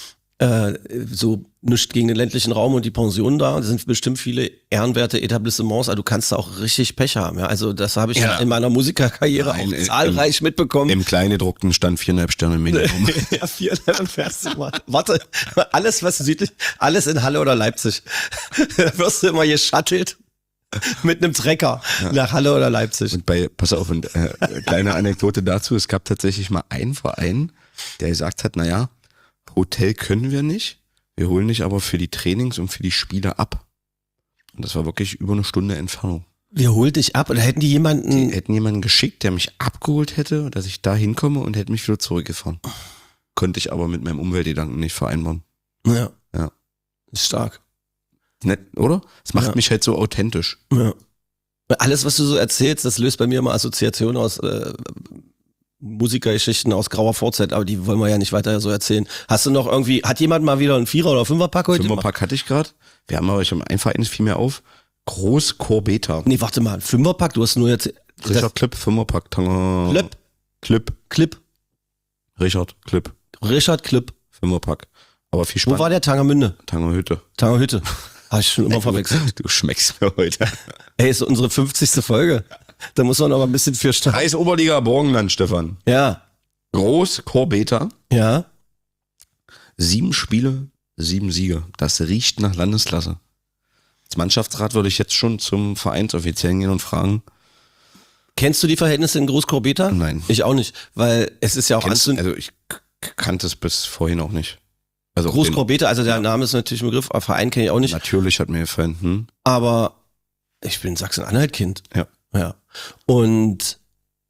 Äh, so nichts gegen den ländlichen Raum und die Pensionen da. Da sind bestimmt viele ehrenwerte Etablissements, also du kannst da auch richtig Pech haben. Ja? Also das habe ich Ja. in meiner Musikerkarriere Nein, auch im- zahlreich mitbekommen. Im Kleingedruckten stand viereinhalb Sterne Minimum. Ja, vier, dann fährst du mal. Warte, alles was südlich, alles in Halle oder Leipzig. Da wirst du immer geschattelt mit einem Trecker nach Halle oder Leipzig. Und bei, pass auf, und äh, kleine Anekdote dazu, es gab tatsächlich mal einen Verein, der gesagt hat, naja, Hotel können wir nicht, wir holen dich aber für die Trainings und für die Spiele ab. Und das war wirklich über eine Stunde Entfernung. Wir holt dich ab oder hätten die jemanden. Die hätten jemanden geschickt, der mich abgeholt hätte, dass ich da hinkomme und hätte mich wieder zurückgefahren. Konnte ich aber mit meinem Umweltgedanken nicht vereinbaren. Ja. Ja. Ist stark. Nett, oder? Es macht Ja. mich halt so authentisch. Ja. Alles, was du so erzählst, das löst bei mir immer Assoziationen aus äh, Musikergeschichten aus grauer Vorzeit, aber die wollen wir ja nicht weiter so erzählen. Hast du noch irgendwie, hat jemand mal wieder einen Vierer- oder Fünferpack heute? Fünferpack hatte ich gerade. Wir haben aber, ich habe einen Verein, ist viel mehr auf. Groß Corbeta. Nee, warte mal, Fünferpack, du hast nur jetzt. Richard Klipp, Fünferpack, Tanger. Klipp, Klipp. Klipp, Richard Klipp, Richard Klipp. Fünferpack. Aber viel Wo Spaß. war der Tangermünde? Tangerhütte. Tangerhütte. Habe ich schon immer verwechselt. Du schmeckst mir heute. Ey, ist unsere fünfzigste Folge. Da muss man aber ein bisschen für stark. Kreis Oberliga Borgenland, Stefan. Ja, Groß Corbeta. ja. Sieben Spiele, sieben Siege. Das riecht nach Landesklasse. Als Mannschaftsrat würde ich jetzt schon zum Vereinsoffiziellen gehen und fragen. Kennst du die Verhältnisse in Groß-Korbeta? Nein. Ich auch nicht, weil es ist ja auch Kennst, anzunehmen. also ich k- kannte es bis vorhin auch nicht. Also Groß den- Korbeta, also der Name ist natürlich ein Begriff, aber Verein kenne ich auch nicht. Natürlich hat mir gefallen. Hm? Aber ich bin Sachsen-Anhalt-Kind. Ja. Ja. Und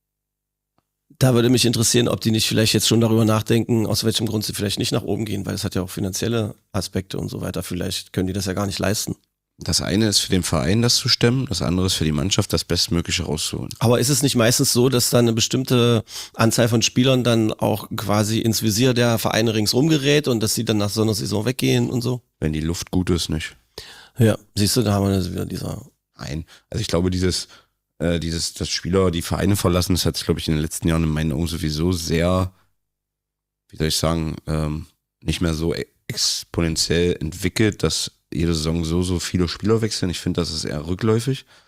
da würde mich interessieren, ob die nicht vielleicht jetzt schon darüber nachdenken, aus welchem Grund sie vielleicht nicht nach oben gehen, weil es hat ja auch finanzielle Aspekte und so weiter. Vielleicht können die das ja gar nicht leisten. Das eine ist für den Verein, das zu stemmen. Das andere ist für die Mannschaft, das Bestmögliche rauszuholen. Aber ist es nicht meistens so, dass dann eine bestimmte Anzahl von Spielern dann auch quasi ins Visier der Vereine ringsrum gerät und dass sie dann nach so einer Saison weggehen und so? Wenn die Luft gut ist, nicht. Ja, siehst du, da haben wir das wieder dieser. Nein. Also ich glaube, dieses, äh, dieses, dass Spieler die Vereine verlassen, das hat sich, glaube ich, in den letzten Jahren in meinen Augen sowieso sehr, wie soll ich sagen, ähm, nicht mehr so e- exponentiell entwickelt, dass jede Saison so, so viele Spieler wechseln. Ich finde, das ist eher rückläufig.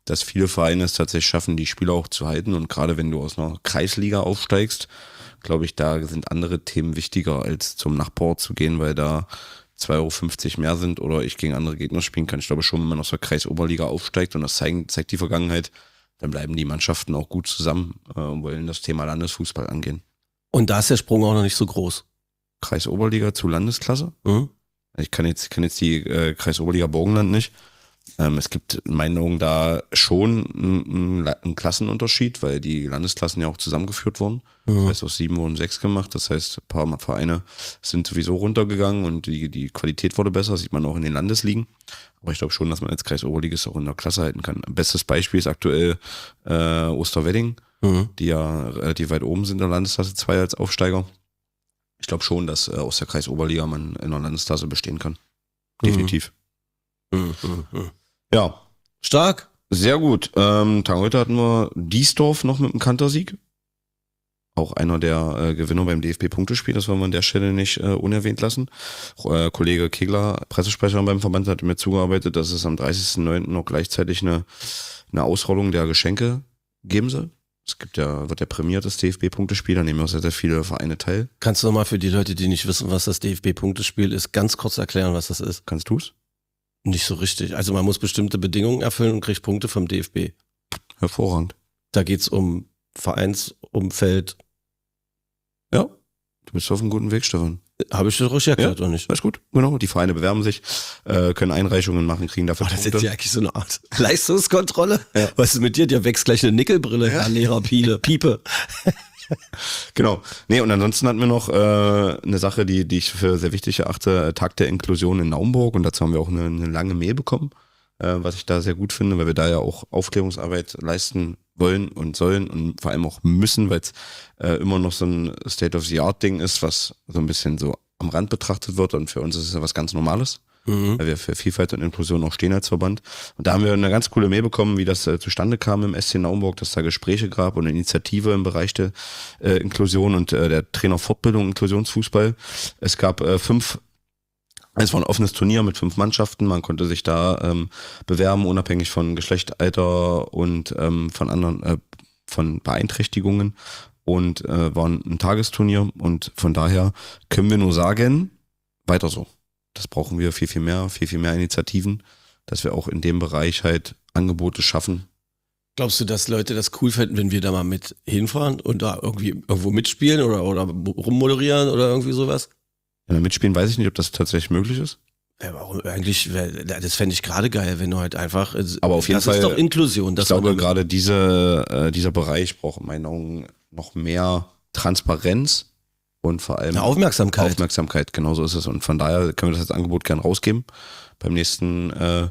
dass viele Vereine es tatsächlich schaffen, die Spieler auch zu halten. Und gerade wenn du aus einer Kreisliga aufsteigst, glaube ich, da sind andere Themen wichtiger, als zum Nachbarort zu gehen, weil da zwei Euro fünfzig mehr sind oder ich gegen andere Gegner spielen kann. Ich glaube schon, wenn man aus der Kreisoberliga aufsteigt, und das zeigt, zeigt die Vergangenheit, dann bleiben die Mannschaften auch gut zusammen äh, und wollen das Thema Landesfußball angehen. Und da ist der Sprung auch noch nicht so groß. Kreisoberliga zu Landesklasse? Mhm. Ich kann jetzt, kann jetzt die äh, Kreisoberliga Burgenland nicht. Ähm, es gibt in meinen Augen da schon einen, einen Klassenunterschied, weil die Landesklassen ja auch zusammengeführt wurden. Mhm. Das heißt, aus sieben wurden sechs gemacht. Das heißt, ein paar Vereine sind sowieso runtergegangen und die, die Qualität wurde besser. Das sieht man auch in den Landesligen. Aber ich glaube schon, dass man als Kreisoberligist auch in der Klasse halten kann. Bestes Beispiel ist aktuell äh, Osterwedding, mhm. die ja relativ weit oben sind in der Landesklasse zwei als Aufsteiger. Ich glaube schon, dass äh, aus der Kreisoberliga man in der Landesklasse bestehen kann. Definitiv. Mhm. Mhm. Mhm. Ja. Stark. Sehr gut. Ähm, Tag heute hatten wir Diesdorf noch mit einem Kantersieg. Auch einer der äh, Gewinner beim D F B-Punktespiel. Das wollen wir an der Stelle nicht äh, unerwähnt lassen. Äh, Kollege Kegler, Pressesprecher beim Verband, hat mir zugearbeitet, dass es am dreißigsten neunten noch gleichzeitig eine, eine Ausrollung der Geschenke geben soll. Es gibt ja, wird ja prämiert, das D F B-Punktespiel, da nehmen auch sehr, sehr viele Vereine teil. Kannst du nochmal für die Leute, die nicht wissen, was das D F B-Punktespiel ist, ganz kurz erklären, was das ist? Kannst du's? Nicht so richtig. Also man muss bestimmte Bedingungen erfüllen und kriegt Punkte vom D F B. Hervorragend. Da geht's um Vereinsumfeld. Ja, du bist auf einem guten Weg, Stefan. Habe ich das richtig erklärt, ja, oder nicht? Alles gut, genau. Die Vereine bewerben sich, äh, können Einreichungen machen, kriegen dafür oh, das Punkte. ist ja eigentlich so eine Art Leistungskontrolle. Ja. Was ist mit dir? Dir wächst gleich eine Nickelbrille, ja. Herr Lehrer Piele, Piepe. Genau. Nee, und ansonsten hatten wir noch äh, eine Sache, die, die ich für sehr wichtig erachte, Tag der Inklusion in Naumburg. Und dazu haben wir auch eine, eine lange Mail bekommen, äh, was ich da sehr gut finde, weil wir da ja auch Aufklärungsarbeit leisten wollen und sollen und vor allem auch müssen, weil es äh, immer noch so ein State-of-the-Art-Ding ist, was so ein bisschen so am Rand betrachtet wird. Und für uns ist es ja was ganz Normales. Mhm. Weil wir für Vielfalt und Inklusion auch stehen als Verband. Und da haben wir eine ganz coole Mail bekommen, wie das äh, zustande kam im S C Naumburg, dass da Gespräche gab und eine Initiative im Bereich der äh, Inklusion und äh, der Trainerfortbildung Inklusionsfußball. Es gab äh, fünf, es war ein offenes Turnier mit fünf Mannschaften, man konnte sich da ähm, bewerben, unabhängig von Geschlecht, Alter und ähm, von anderen, äh, von Beeinträchtigungen und äh, war ein Tagesturnier und von daher können wir nur sagen, weiter so. Das brauchen wir viel, viel mehr, viel, viel mehr Initiativen, dass wir auch in dem Bereich halt Angebote schaffen. Glaubst du, dass Leute das cool finden, wenn wir da mal mit hinfahren und da irgendwie irgendwo mitspielen oder, oder rummoderieren oder irgendwie sowas? Ja, mitspielen weiß ich nicht, ob das tatsächlich möglich ist. Ja, warum eigentlich, das fände ich gerade geil, wenn du halt einfach, aber auf jeden das Fall, ist doch Inklusion. Ich glaube, gerade diese, äh, dieser Bereich braucht in meinen Augen noch mehr Transparenz. Und vor allem eine Aufmerksamkeit. Aufmerksamkeit, genau so ist es. Und von daher können wir das als Angebot gern rausgeben. Beim nächsten äh,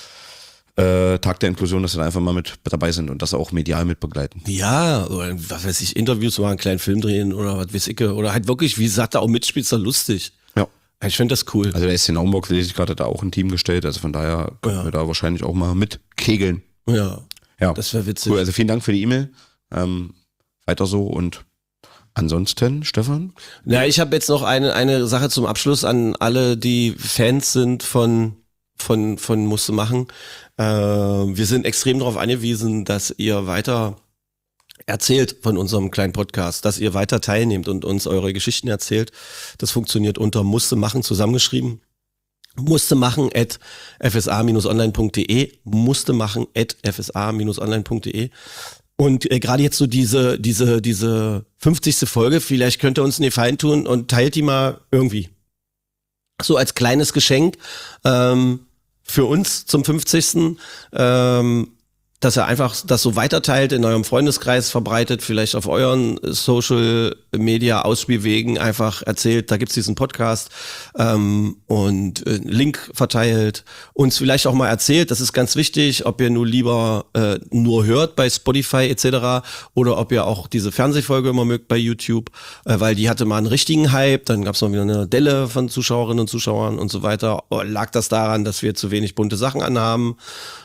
äh, Tag der Inklusion, dass wir da einfach mal mit dabei sind und das auch medial mit begleiten. Ja, oder was weiß ich, Interviews machen, einen kleinen Film drehen oder was weiß ich. Oder halt wirklich, wie gesagt, da auch mitspielst, da lustig. Ja. Ich finde das cool. Also der S C Naumburg, lese ich gerade, hat da auch ein Team gestellt. Also von daher können ja. wir da wahrscheinlich auch mal mit kegeln. Ja, ja. Das wäre witzig. Cool, also vielen Dank für die E-Mail. Ähm, weiter so und ansonsten, Stefan? Na, ich habe jetzt noch eine eine Sache zum Abschluss an alle, die Fans sind von von von Musste machen. Äh, wir sind extrem darauf angewiesen, dass ihr weiter erzählt von unserem kleinen Podcast, dass ihr weiter teilnehmt und uns eure Geschichten erzählt. Das funktioniert unter Musste machen zusammengeschrieben. Musste machen at f s a online punkt d e. Musste machen at f s a online punkt d e. Und äh, gerade jetzt so diese diese diese fünfzigste Folge, vielleicht könnt ihr uns einen Gefallen tun und teilt die mal irgendwie. So als kleines Geschenk ähm, für uns zum fünfzigsten Ähm, dass ihr einfach das so weiterteilt, in eurem Freundeskreis verbreitet, vielleicht auf euren Social Media Ausspielwegen einfach erzählt, da gibt's diesen Podcast ähm, und äh, Link verteilt, uns vielleicht auch mal erzählt, das ist ganz wichtig, ob ihr nur lieber äh, nur hört bei Spotify et cetera oder ob ihr auch diese Fernsehfolge immer mögt bei YouTube, äh, weil die hatte mal einen richtigen Hype, dann gab's mal wieder eine Delle von Zuschauerinnen und Zuschauern und so weiter. Lag das daran, dass wir zu wenig bunte Sachen anhaben?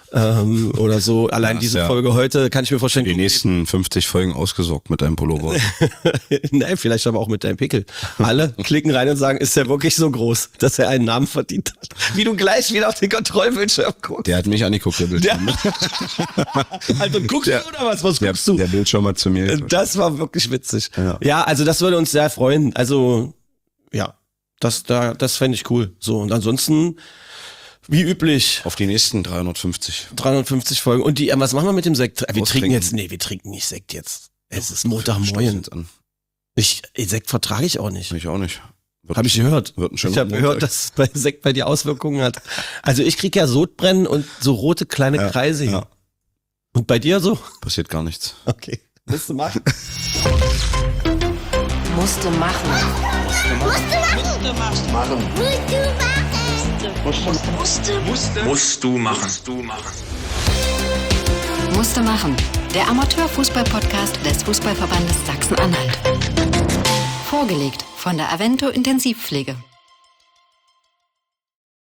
ähm, oder so. Allein Ja, diese ja. Folge heute kann ich mir vorstellen. Die nächsten fünfzig Folgen ausgesorgt mit deinem Pullover. Nein, vielleicht aber auch mit deinem Pickel. Alle klicken rein und sagen, ist der wirklich so groß, dass er einen Namen verdient hat? Wie du gleich wieder auf den Kontrollbildschirm guckst. Der hat mich angeguckt, der Bildschirm. Also guckst Der- du oder was? Was Der, guckst du? der Bildschirm hat zu mir. Das war wirklich witzig. Ja. Ja. also das würde uns sehr freuen. Also, ja, das, da, das fände ich cool. So, und ansonsten, wie üblich, Auf die nächsten dreihundertfünfzig. dreihundertfünfzig Folgen. Und die, äh, was machen wir mit dem Sekt? Wir trinken Austrinken. jetzt, nee, wir trinken nicht Sekt jetzt. Es ist Stoß Montagmorgen. jetzt an. Ich, Sekt vertrage ich auch nicht. Ich auch nicht. Wird Habe ich gehört. Wird ein schöner Ich habe Montag. gehört, dass bei Sekt bei dir Auswirkungen hat. Also ich krieg ja Sodbrennen und so rote kleine Ja, Kreise hier. ja. Und bei dir so? Passiert gar nichts. Okay. Musst du machen. Musste machen. Musste machen. Musst du machen. Musst du machen. Musste machen. Der Amateurfußball-Podcast des Fußballverbandes Sachsen-Anhalt. Vorgelegt von der Avento Intensivpflege.